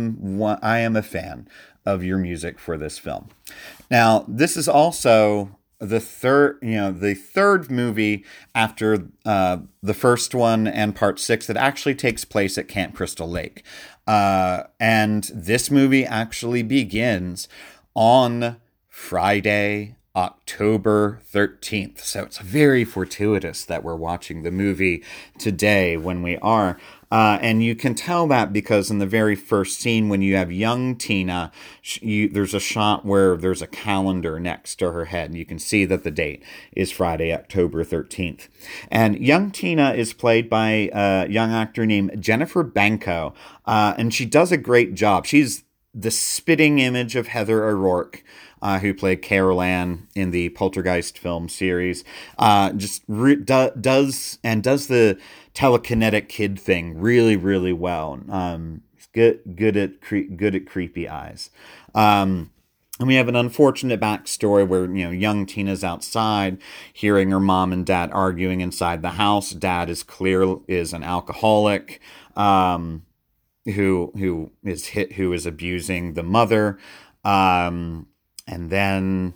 a fan of your music for this film. Now, this is also the third movie after the first one and Part 6 that actually takes place at Camp Crystal Lake. And this movie actually begins on Friday October 13th. So it's very fortuitous that we're watching the movie today when we are. And you can tell that because in the very first scene, when you have young Tina, there's a shot where there's a calendar next to her head, and you can see that the date is Friday, October 13th. And young Tina is played by a young actor named Jennifer Banco, and she does a great job. She's the spitting image of Heather O'Rourke, who played Carol Ann in the Poltergeist film series. Does the telekinetic kid thing really, really well. Good at creepy eyes. And we have an unfortunate backstory where, young Tina's outside hearing her mom and dad arguing inside the house. Dad is an alcoholic, who is abusing the mother. And then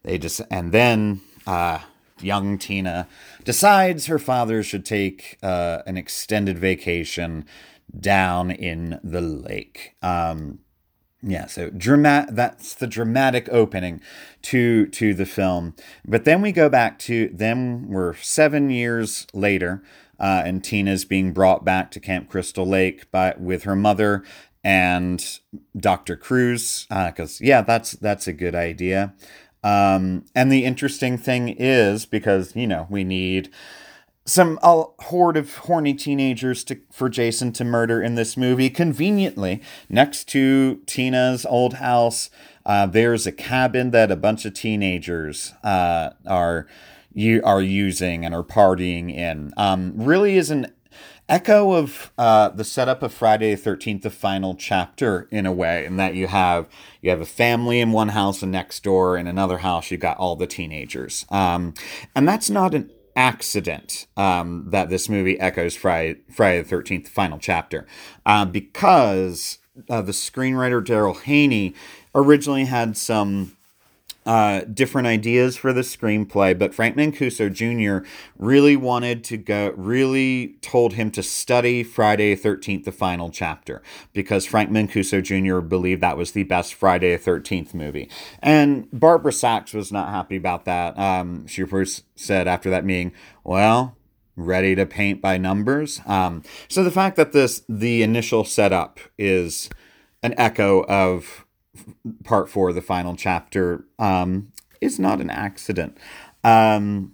young Tina decides her father should take an extended vacation down in the lake. So that's the dramatic opening to the film. But then we go back to them. We're 7 years later, and Tina's being brought back to Camp Crystal Lake with her mother and Dr. Cruz, because that's a good idea. And the interesting thing is, because we need a horde of horny teenagers for Jason to murder in this movie. Conveniently, next to Tina's old house, there's a cabin that a bunch of teenagers are using and are partying in. Really is an echo of the setup of Friday the 13th, the final chapter, in a way, in that you have a family in one house, and next door in another house you got all the teenagers. And that's not an accident that this movie echoes Friday the 13th, final chapter, because the screenwriter Daryl Haney originally had some different ideas for the screenplay, but Frank Mancuso Jr. really told him to study Friday the 13th, the final chapter, because Frank Mancuso Jr. believed that was the best Friday the 13th movie. And Barbara Sachs was not happy about that. She first said after that meeting, well, ready to paint by numbers. So the fact that the initial setup is an echo of part 4, the final chapter, is not an accident. And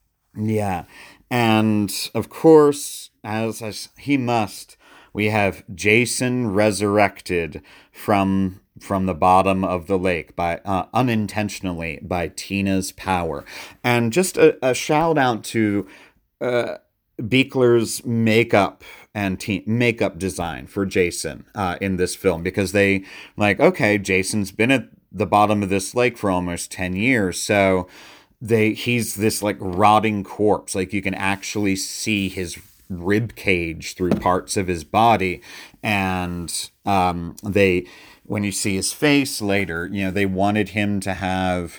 of course, as he must, we have Jason resurrected from the bottom of the lake by unintentionally by Tina's power. And just a shout out to Buechler's makeup and makeup design for Jason in this film, because they Jason's been at the bottom of this lake for almost 10 years, so he's this rotting corpse. You can actually see his rib cage through parts of his body, and when you see his face later, they wanted him to have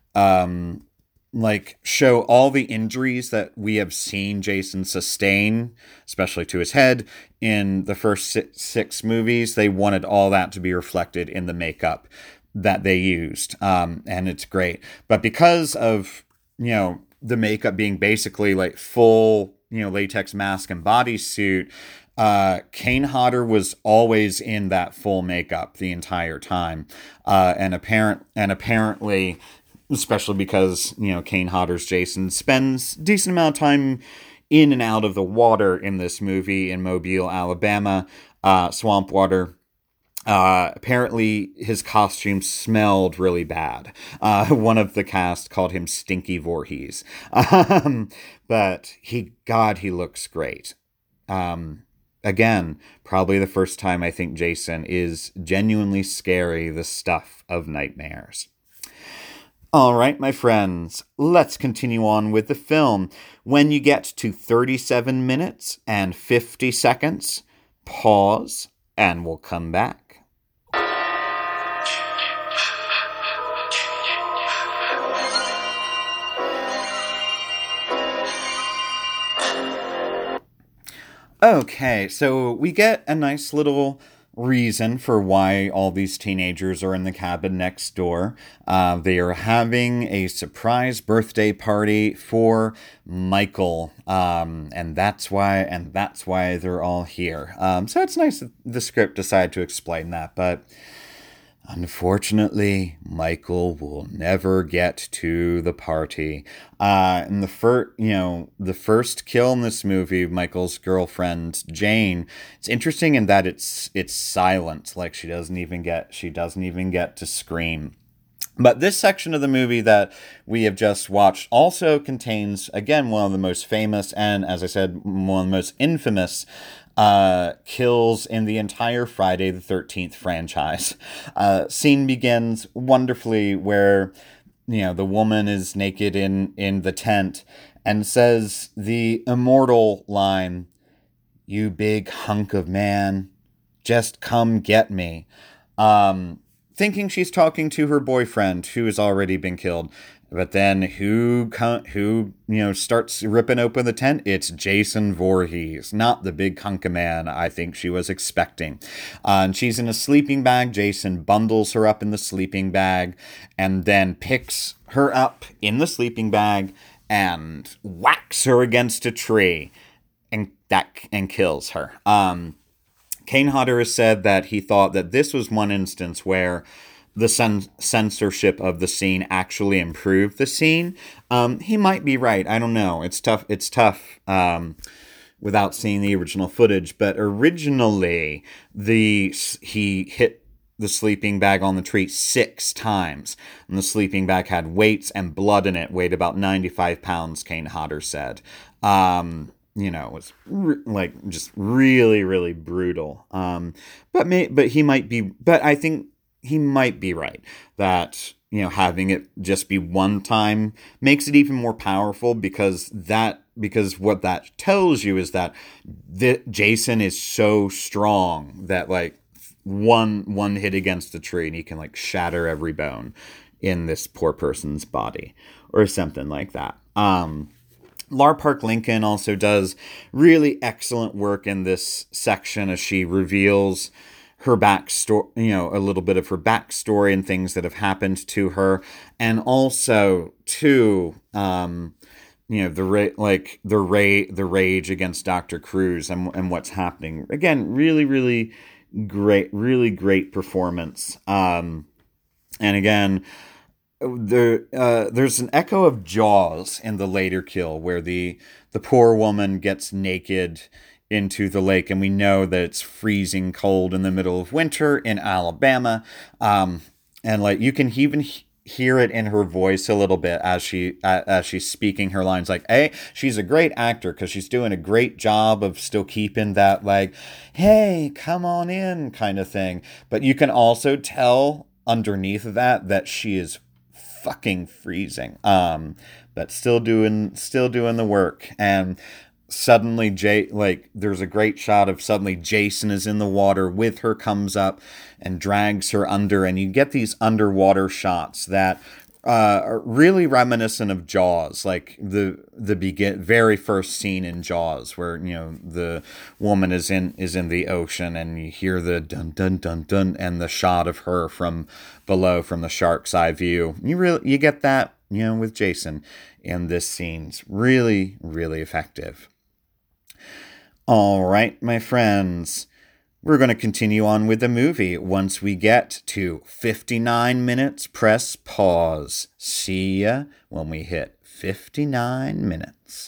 show all the injuries that we have seen Jason sustain, especially to his head, in the first six movies. They wanted all that to be reflected in the makeup that they used. And it's great. But because of, the makeup being basically full, latex mask and bodysuit, Kane Hodder was always in that full makeup the entire time. And apparently, especially because, Kane Hodder's Jason spends a decent amount of time in and out of the water in this movie in Mobile, Alabama, swamp water. Apparently his costume smelled really bad. One of the cast called him Stinky Voorhees. But he looks great. Again, probably the first time I think Jason is genuinely scary, the stuff of nightmares. All right, my friends, let's continue on with the film. When you get to 37 minutes and 50 seconds, pause, and we'll come back. Okay, so we get a nice little reason for why all these teenagers are in the cabin next door. They are having a surprise birthday party for Michael, and that's why they're all here. So it's nice that the script decided to explain that, but unfortunately, Michael will never get to the party. And the first kill in this movie, Michael's girlfriend Jane. It's interesting in that it's silent, like she doesn't even get to scream. But this section of the movie that we have just watched also contains, again, one of the most famous and, as I said, one of the most infamous kills in the entire Friday the 13th franchise. Scene begins wonderfully where, the woman is naked in the tent and says the immortal line, "You big hunk of man, just come get me." Thinking she's talking to her boyfriend who has already been killed. But then who starts ripping open the tent? It's Jason Voorhees, not the big hunk of man I think she was expecting. And she's in a sleeping bag. Jason bundles her up in the sleeping bag and then picks her up in the sleeping bag and whacks her against a tree and kills her. Kane Hodder has said that he thought that this was one instance where the censorship of the scene actually improved the scene. He might be right. I don't know. It's tough. Without seeing the original footage. But originally, he hit the sleeping bag on the tree 6 times. And the sleeping bag had weights and blood in it. Weighed about 95 pounds, Kane Hodder said. It was just really, really brutal. But I think he might be right that, having it just be one time makes it even more powerful because what that tells you is that Jason is so strong that one hit against the tree and he can shatter every bone in this poor person's body or something like that. Lar Park Lincoln also does really excellent work in this section as she reveals her backstory, a little bit of her backstory and things that have happened to her, and also to the rage against Dr. Cruz and what's happening. Again, really, really great performance. And again, there's an echo of Jaws in the later kill where the poor woman gets naked into the lake, and we know that it's freezing cold in the middle of winter in Alabama. And you can even hear it in her voice a little bit as she's speaking her lines. She's a great actor because she's doing a great job of still keeping that "Hey, come on in" kind of thing. But you can also tell underneath of that she is fucking freezing. But still doing the work. And suddenly there's a great shot of suddenly Jason is in the water with her, comes up and drags her under, and you get these underwater shots that are really reminiscent of Jaws, like the very first scene in Jaws where the woman is in the ocean and you hear the dun dun dun dun and the shot of her from below from the shark's eye view. You get that with Jason in this scene's really, really effective. All right, my friends, we're going to continue on with the movie. Once we get to 59 minutes, press pause. See ya when we hit 59 minutes.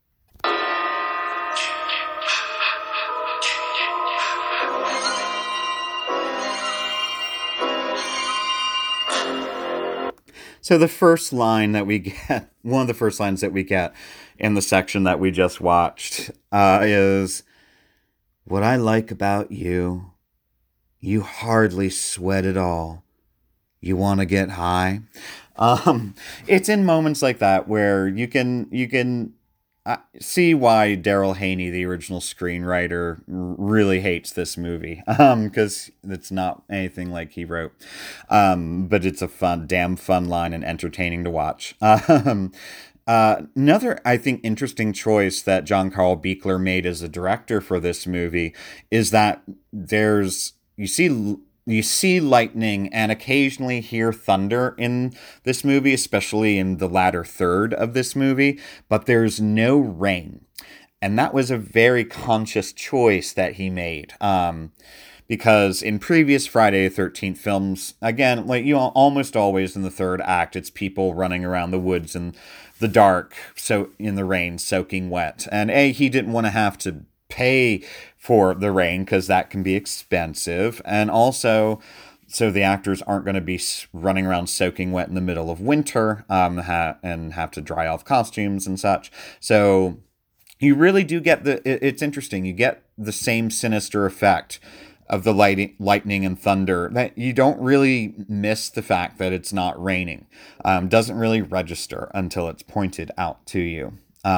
So the first line that we get, one of the first lines that we get in the section that we just watched is, "What I like about you, you hardly sweat at all. You want to get high?" It's in moments like that where you can see why Daryl Haney, the original screenwriter, really hates this movie. Because it's not anything like he wrote. But it's a damn fun line and entertaining to watch. Another, I think, interesting choice that John Carl Buechler made as a director for this movie is that there's you see lightning and occasionally hear thunder in this movie, especially in the latter third of this movie, but there's no rain. And that was a very conscious choice that he made. Because in previous Friday the 13th films, again, like almost always in the third act, it's people running around the woods in the dark, so in the rain, soaking wet. And he didn't want to have to pay for the rain because that can be expensive. And also, so the actors aren't going to be running around soaking wet in the middle of winter and have to dry off costumes and such. So you really do get it's interesting. You get the same sinister effect of the lightning and thunder that you don't really miss the fact that it's not raining. Doesn't really register until it's pointed out to you.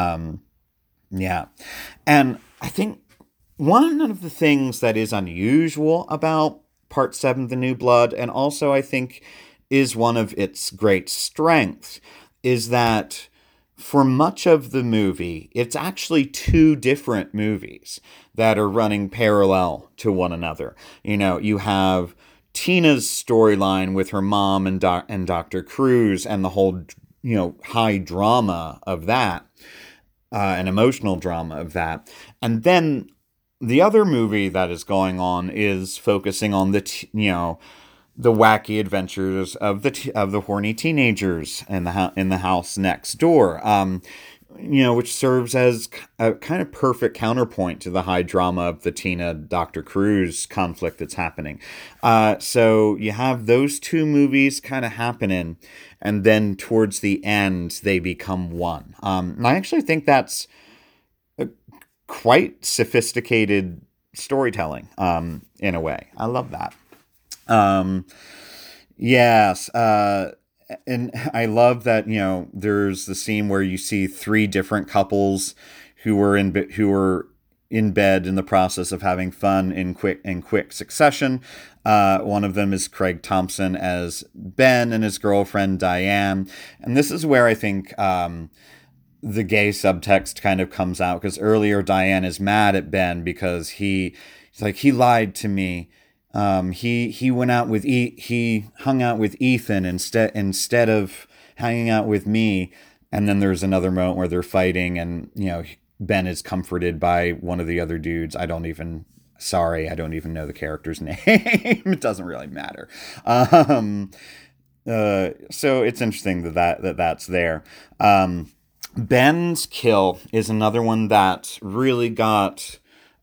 Yeah. And I think one of the things that is unusual about Part 7, The New Blood, and also I think is one of its great strengths, is that for much of the movie, it's actually two different movies that are running parallel to one another. You know, you have Tina's storyline with her mom and Dr. Cruz and the whole, high drama of that, an emotional drama of that. And then the other movie that is going on is focusing on the wacky adventures of the horny teenagers in the house next door, which serves as a kind of perfect counterpoint to the high drama of the Tina Dr. Cruz conflict that's happening. So you have those two movies kind of happening, and then towards the end they become one. And I actually think that's a quite sophisticated storytelling, in a way. I love that. Yes. And I love that, there's the scene where you see three different couples who were in bed in the process of having fun in quick succession. One of them is Craig Thompson as Ben and his girlfriend Diane. And this is where I think, the gay subtext kind of comes out, because earlier Diane is mad at Ben because he's like, he lied to me. He went out with he hung out with Ethan instead of hanging out with me. And then there's another moment where they're fighting, and Ben is comforted by one of the other dudes. I don't even know the character's name. It doesn't really matter. So it's interesting that's there. Ben's kill is another one that really got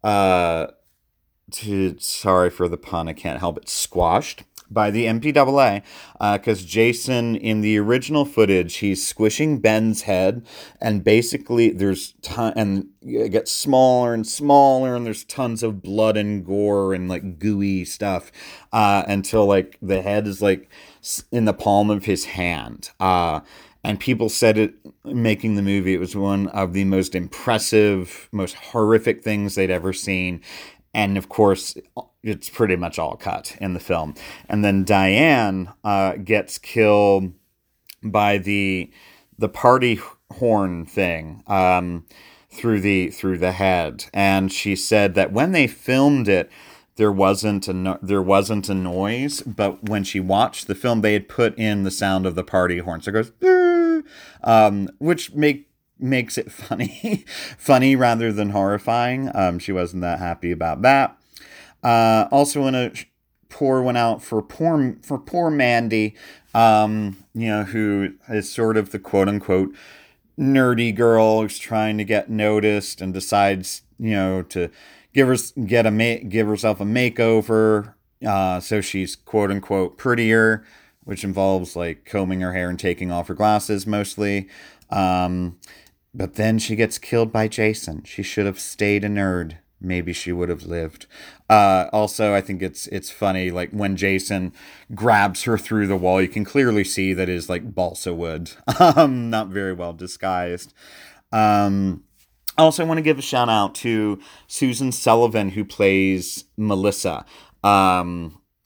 sorry for the pun, I can't help it, squashed by the MPAA, because Jason, in the original footage, he's squishing Ben's head, and basically and it gets smaller and smaller, and there's tons of blood and gore and like gooey stuff, until like the head is like in the palm of his hand. And people said it, making the movie, it was one of the most impressive, most horrific things they'd ever seen. And of course, it's pretty much all cut in the film. And then Diane gets killed by the party horn thing through the head. And she said that when they filmed it, there wasn't a noise, but when she watched the film, they had put in the sound of the party horn. So it goes, which makes it funny rather than horrifying. She wasn't that happy about that. Also want to pour one out for poor Mandy, who is sort of the quote unquote nerdy girl who's trying to get noticed and decides, to give herself a makeover. So she's quote unquote prettier, which involves like combing her hair and taking off her glasses mostly. But then she gets killed by Jason. She should have stayed a nerd. Maybe she would have lived. Also, I think it's funny, like when Jason grabs her through the wall, you can clearly see that is like balsa wood. Not very well disguised. Also, I want to give a shout out to Susan Sullivan, who plays Melissa.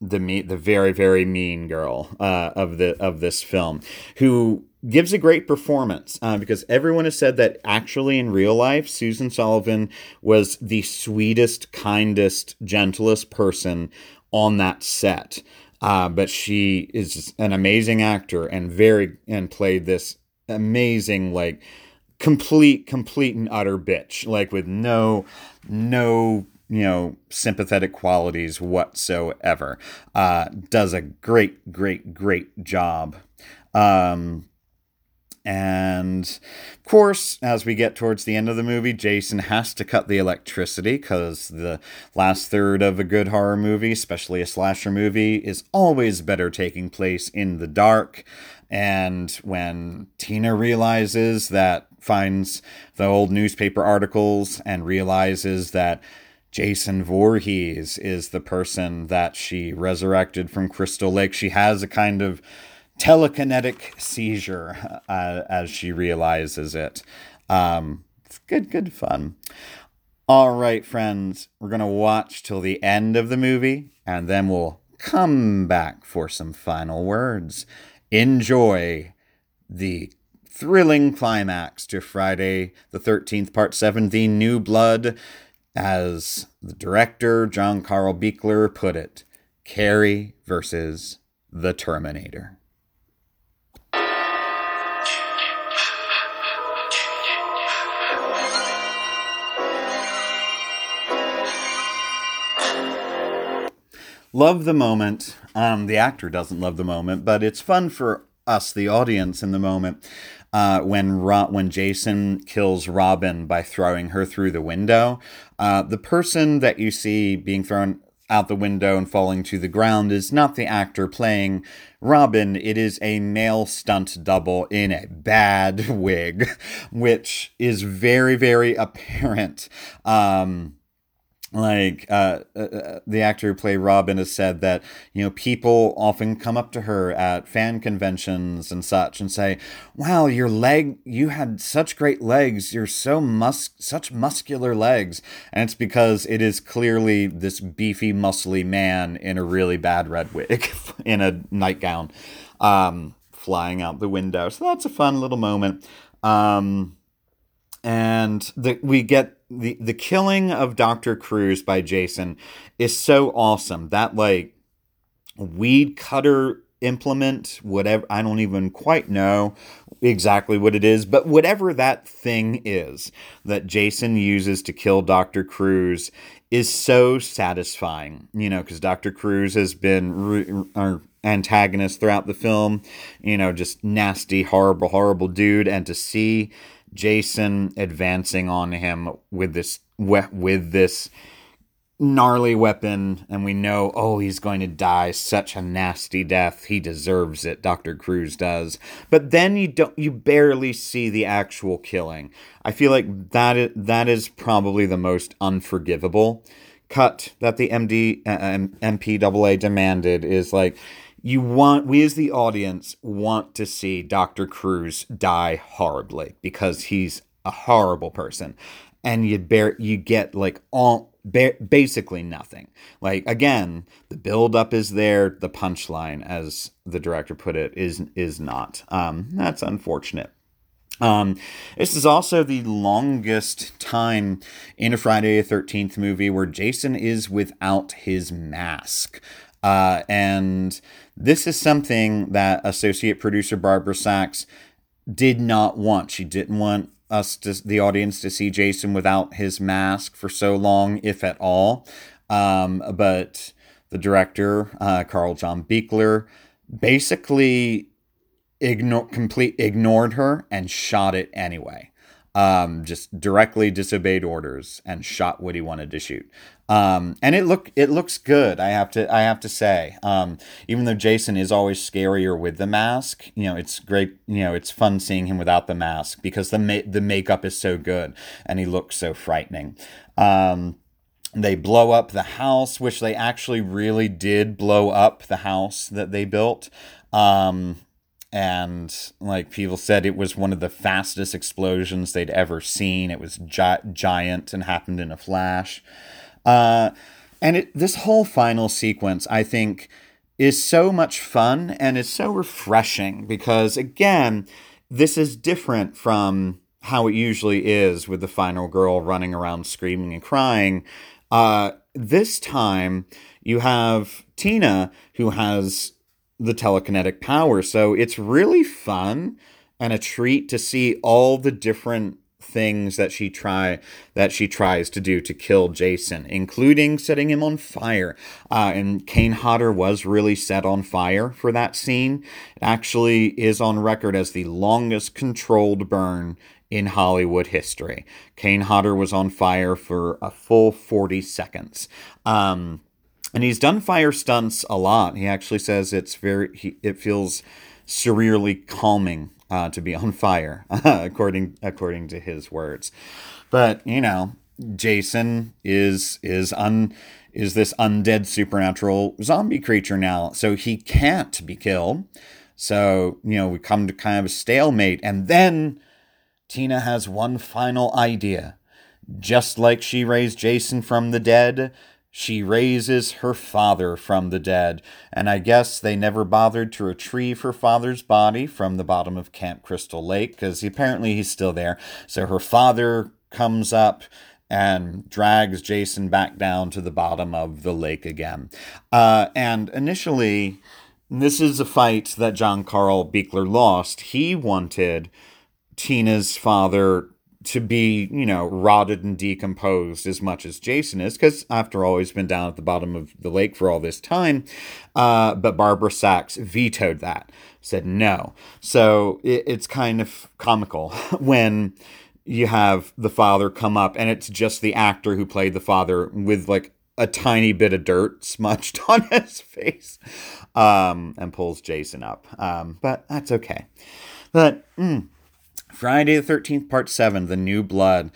the very very mean girl of this film, who gives a great performance, because everyone has said that actually in real life Susan Sullivan was the sweetest, kindest, gentlest person on that set. But she is an amazing actor and played this amazing, like, complete and utter bitch, like with no sympathetic qualities whatsoever. Does a great job. And of course, as we get towards the end of the movie, Jason has to cut the electricity, because the last third of a good horror movie, especially a slasher movie, is always better taking place in the dark. And when Tina finds the old newspaper articles and realizes that Jason Voorhees is the person that she resurrected from Crystal Lake, she has a kind of telekinetic seizure as she realizes it. It's good fun. All right, friends, we're going to watch till the end of the movie, and then we'll come back for some final words. Enjoy the thrilling climax to Friday the 13th, Part 7, The New Blood, as the director, John Carl Buechler, put it, Carrie versus the Terminator. Love the moment. The actor doesn't love the moment, but it's fun for us, the audience, in the moment when Jason kills Robin by throwing her through the window. The person that you see being thrown out the window and falling to the ground is not the actor playing Robin. It is a male stunt double in a bad wig, which is very, very apparent. The actor who played Robin has said that, people often come up to her at fan conventions and such and say, wow, you had such great legs. You're such muscular legs. And it's because it is clearly this beefy, muscly man in a really bad red wig in a nightgown, flying out the window. So that's a fun little moment. We get the killing of Dr. Cruz by Jason is so awesome. That, like, weed cutter implement, whatever, I don't even quite know exactly what it is, but whatever that thing is that Jason uses to kill Dr. Cruz is so satisfying, because Dr. Cruz has been our antagonist throughout the film, just nasty, horrible dude, and to see Jason advancing on him with this gnarly weapon, and we know, he's going to die such a nasty death. He deserves it. Dr. Cruz does. But then you barely see the actual killing. I feel like that is probably the most unforgivable cut that the MPAA demanded. Is like, we as the audience want to see Dr. Cruz die horribly, because he's a horrible person, and you get like basically nothing. Like, again, the build-up is there, the punchline, as the director put it, is not. That's unfortunate. This is also the longest time in a Friday the 13th movie where Jason is without his mask. And this is something that associate producer Barbara Sachs did not want. She didn't want the audience, to see Jason without his mask for so long, if at all. But the director, Carl John Buechler, basically ignored her and shot it anyway. Just directly disobeyed orders and shot what he wanted to shoot. And it looks good. I have to say, even though Jason is always scarier with the mask, it's great. It's fun seeing him without the mask, because the makeup is so good and he looks so frightening. They blow up the house, which they actually really did blow up the house that they built. And like people said, it was one of the fastest explosions they'd ever seen. It was giant and happened in a flash. And And this whole final sequence, I think, is so much fun and is so refreshing because, again, this is different from how it usually is with the final girl running around screaming and crying. This time, you have Tina, who has the telekinetic power. So it's really fun and a treat to see all the different things that she tries to do to kill Jason, including setting him on fire. And Kane Hodder was really set on fire for that scene. It actually is on record as the longest controlled burn in Hollywood history. Kane Hodder was on fire for a full 40 seconds. And he's done fire stunts a lot. He actually says it feels surreally calming to be on fire, according to his words. But Jason is this undead supernatural zombie creature now, so he can't be killed. So we come to kind of a stalemate, and then Tina has one final idea. Just like she raised Jason from the dead, she raises her father from the dead. And I guess they never bothered to retrieve her father's body from the bottom of Camp Crystal Lake, because apparently he's still there. So her father comes up and drags Jason back down to the bottom of the lake again. And initially, this is a fight that John Carl Buechler lost. He wanted Tina's father to be, rotted and decomposed as much as Jason is, because after all, he's been down at the bottom of the lake for all this time. But Barbara Sachs vetoed that, said no. So it's kind of comical when you have the father come up and it's just the actor who played the father with like a tiny bit of dirt smudged on his face, and pulls Jason up. But that's okay. But, Friday the 13th, Part 7, The New Blood.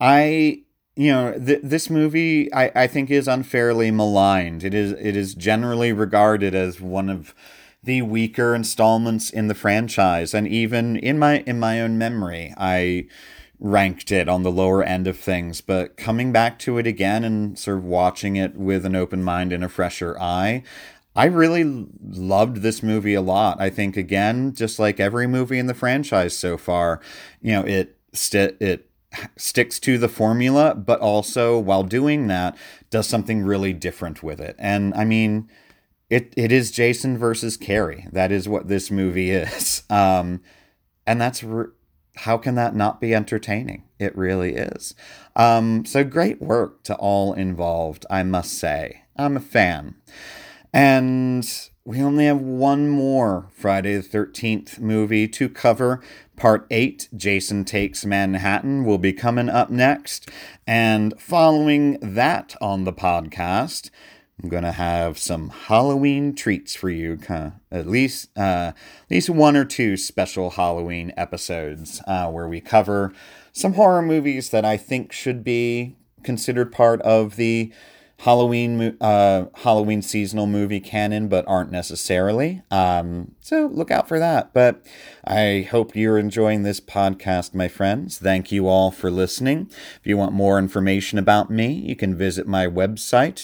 This movie, I think, is unfairly maligned. It is generally regarded as one of the weaker installments in the franchise. And even in my own memory, I ranked it on the lower end of things. But coming back to it again and sort of watching it with an open mind and a fresher eye, I really loved this movie a lot. I think, again, just like every movie in the franchise so far, it sticks to the formula, but also, while doing that, does something really different with it. And, I mean, it is Jason versus Carrie. That is what this movie is. And that's... how can that not be entertaining? It really is. So great work to all involved, I must say. I'm a fan. And we only have one more Friday the 13th movie to cover. Part 8, Jason Takes Manhattan, will be coming up next. And following that on the podcast, I'm going to have some Halloween treats for you. At least one or two special Halloween episodes where we cover some horror movies that I think should be considered part of the Halloween seasonal movie canon, but aren't necessarily. So look out for that. But I hope you're enjoying this podcast, my friends. Thank you all for listening. If you want more information about me, you can visit my website,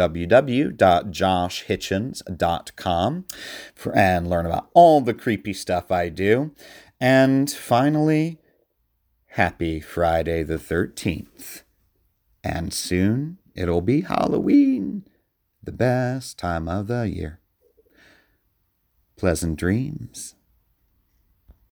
www.joshhitchens.com, and learn about all the creepy stuff I do. And finally, happy Friday the 13th. And soon it'll be Halloween, the best time of the year. Pleasant dreams.